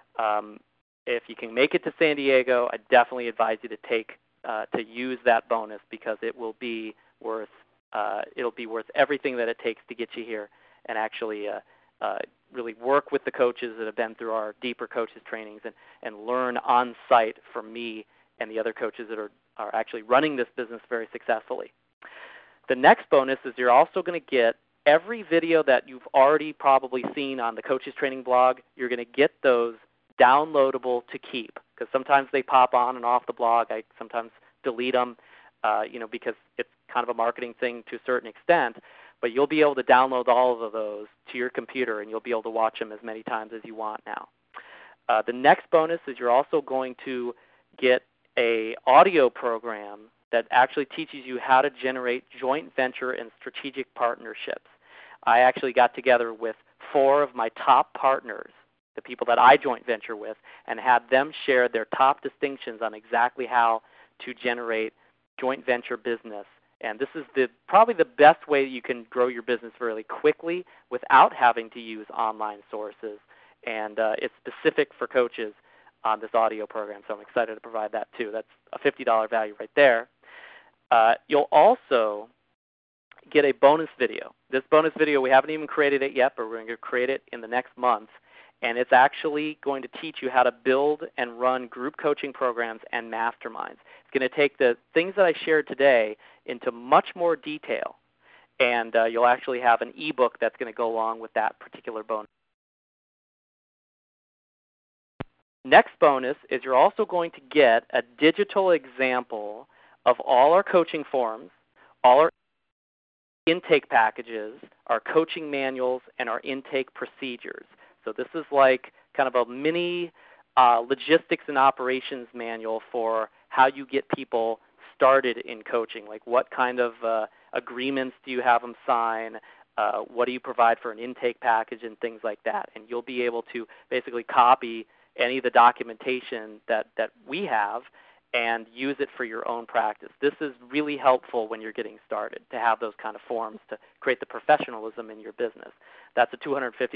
If you can make it to San Diego, I definitely advise you to use that bonus because it will be worth everything that it takes to get you here and actually really work with the coaches that have been through our deeper coaches trainings and learn on site from me and the other coaches that are actually running this business very successfully. The next bonus is you're also going to get every video that you've already probably seen on the coaches training blog. You're going to get those downloadable to keep because sometimes they pop on and off the blog. I sometimes delete them because it's kind of a marketing thing to a certain extent, but you'll be able to download all of those to your computer and you'll be able to watch them as many times as you want now. The next bonus is you're also going to get an audio program that actually teaches you how to generate joint venture and strategic partnerships. I actually got together with 4 of my top partners, the people that I joint venture with, and had them share their top distinctions on exactly how to generate joint venture business. And this is probably the best way you can grow your business really quickly without having to use online sources. And it's specific for coaches on this audio program, so I'm excited to provide that too. That's a $50 value right there. You'll also get a bonus video. This bonus video, we haven't even created it yet, but we're going to create it in the next month. And it's actually going to teach you how to build and run group coaching programs and masterminds. It's going to take the things that I shared today into much more detail. And you'll actually have an ebook that's going to go along with that particular bonus. Next bonus is you're also going to get a digital example of all our coaching forums, All our intake packages, our coaching manuals, and our intake procedures. So this is like kind of a mini logistics and operations manual for how you get people started in coaching. Like what kind of agreements do you have them sign? What do you provide for an intake package and things like that? And you'll be able to basically copy any of the documentation that we have and use it for your own practice. This is really helpful when you're getting started to have those kind of forms to create the professionalism in your business. That's a $250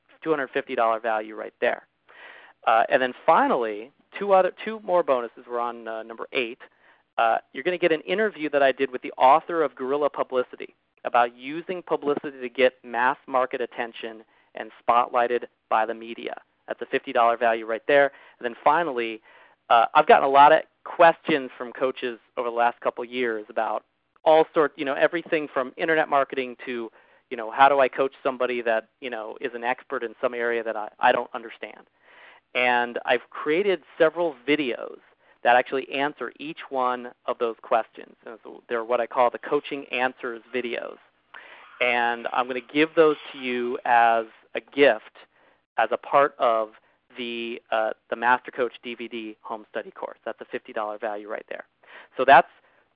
value right there. And then finally, two more bonuses. We're on number 8. You're going to get an interview that I did with the author of Guerrilla Publicity about using publicity to get mass market attention and spotlighted by the media. That's a $50 value right there. And then finally, I've gotten a lot of questions from coaches over the last couple of years about all sorts, everything from internet marketing to, how do I coach somebody that, is an expert in some area that I don't understand. And I've created several videos that actually answer each one of those questions. And so they're what I call the Coaching Answers videos. And I'm going to give those to you as a gift as a part of the Master Coach DVD home study course. That's a $50 value right there. So that's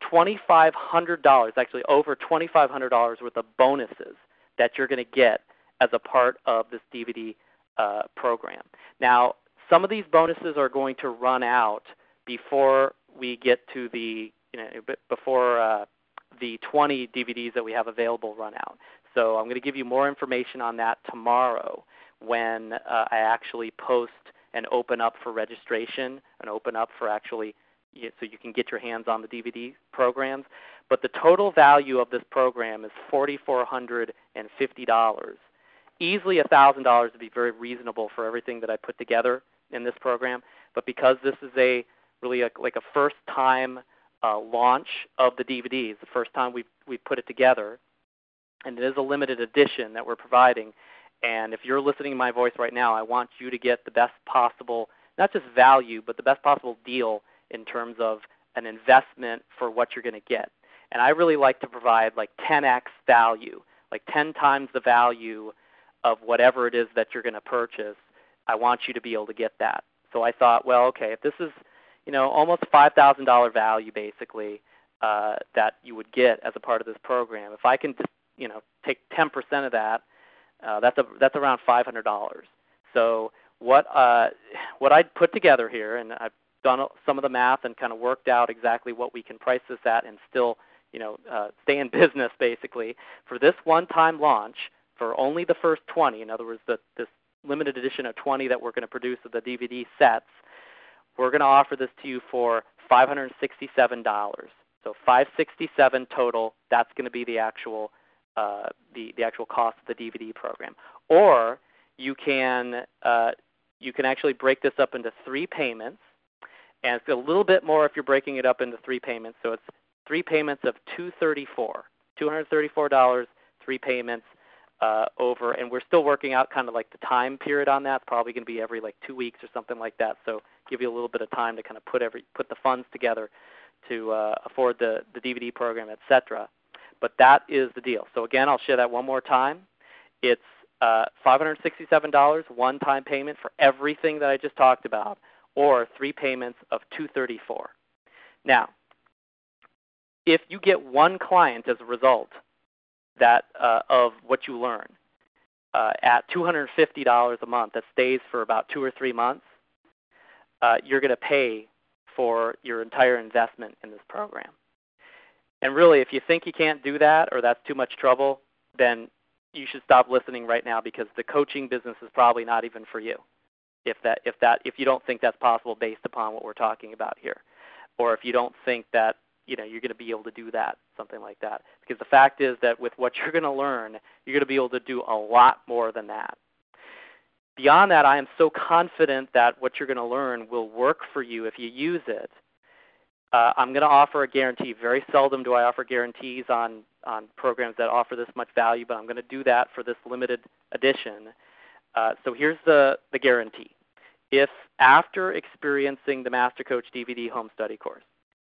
$2,500, actually over $2,500 worth of bonuses that you're going to get as a part of this DVD program. Now, some of these bonuses are going to run out before we get to the, before the 20 DVDs that we have available run out. So I'm going to give you more information on that tomorrow when I actually post and open up for registration and open up for actually so you can get your hands on the DVD programs. But the total value of this program is $4,450. Easily $1,000 to be very reasonable for everything that I put together in this program. But because this is really like a first-time launch of the DVDs, the first time we've put it together, and it is a limited edition that we're providing. And if you're listening to my voice right now, I want you to get the best possible, not just value, but the best possible deal in terms of an investment for what you're going to get. And I really like to provide like 10x value, like 10 times the value of whatever it is that you're going to purchase. I want you to be able to get that. So I thought, well, okay, if this is almost $5,000 value basically that you would get as a part of this program, if I can just take 10% of that, that's around $500. So what I put together here, and I've done some of the math and kind of worked out exactly what we can price this at and still stay in business basically. For this one-time launch, for only the first 20, in other words, this limited edition of 20 that we're going to produce of the DVD sets, we're going to offer this to you for $567. So $567 total. That's going to be the actual the actual cost of the DVD program. Or you can actually break this up into 3 payments, and it's a little bit more if you're breaking it up into 3 payments. So it's 3 payments of $234, 3 payments over, and we're still working out kind of like the time period on that. It's probably going to be every like 2 weeks or something like that. So give you a little bit of time to kind of put the funds together to afford the DVD program, etc. But that is the deal. So again, I'll share that one more time. It's $567 one-time payment for everything that I just talked about, or 3 payments of $234. Now, if you get one client as a result of what you learn at $250 a month that stays for about 2 or 3 months, you're going to pay for your entire investment in this program. And really, if you think you can't do that or that's too much trouble, then you should stop listening right now, because the coaching business is probably not even for you. If you don't think that's possible based upon what we're talking about here, or if you don't think that you're going to be able to do that, something like that. Because the fact is that with what you're going to learn, you're going to be able to do a lot more than that. Beyond that, I am so confident that what you're going to learn will work for you if you use it. I'm going to offer a guarantee. Very seldom do I offer guarantees on programs that offer this much value, but I'm going to do that for this limited edition. So here's the guarantee. If after experiencing the Master Coach DVD home study course,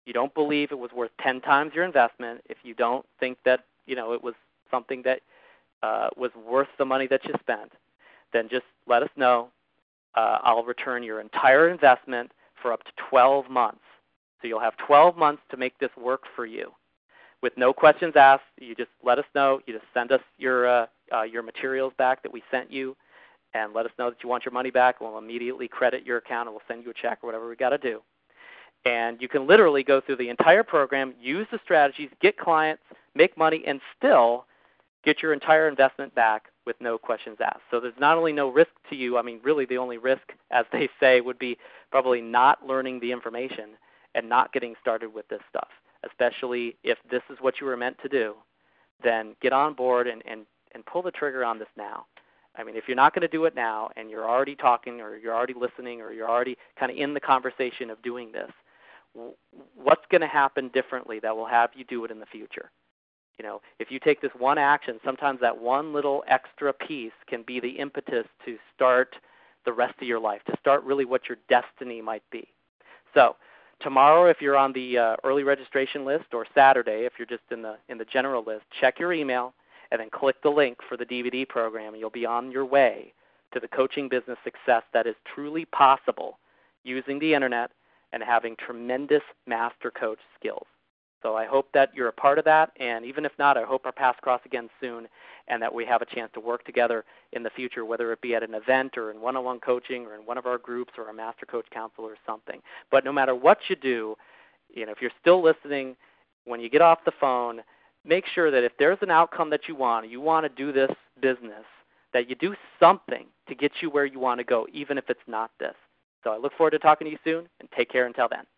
you don't believe it was worth 10 times your investment, if you don't think that it was something that was worth the money that you spent, then just let us know. I'll return your entire investment for up to 12 months. So you'll have 12 months to make this work for you. With no questions asked, you just let us know. You just send us your materials back that we sent you, and let us know that you want your money back. We'll immediately credit your account, and we'll send you a check or whatever we got to do. And you can literally go through the entire program, use the strategies, get clients, make money, and still get your entire investment back with no questions asked. So there's not only no risk to you, I mean, really the only risk, as they say, would be probably not learning the information and not getting started with this stuff, especially if this is what you were meant to do. Then get on board and pull the trigger on this now. I mean, if you're not going to do it now and you're already talking or you're already listening or you're already kind of in the conversation of doing this, what's going to happen differently that will have you do it in the future? If you take this one action, sometimes that one little extra piece can be the impetus to start the rest of your life, to start really what your destiny might be. So tomorrow, if you're on the early registration list, or Saturday, if you're just in the general list, check your email and then click the link for the DVD program, and you'll be on your way to the coaching business success that is truly possible using the internet and having tremendous master coach skills. So I hope that you're a part of that, and even if not, I hope our paths cross again soon and that we have a chance to work together in the future, whether it be at an event or in one-on-one coaching or in one of our groups or a Master Coach Council or something. But no matter what you do, if you're still listening, when you get off the phone, make sure that if there's an outcome that you want to do this business, that you do something to get you where you want to go, even if it's not this. So I look forward to talking to you soon, and take care until then.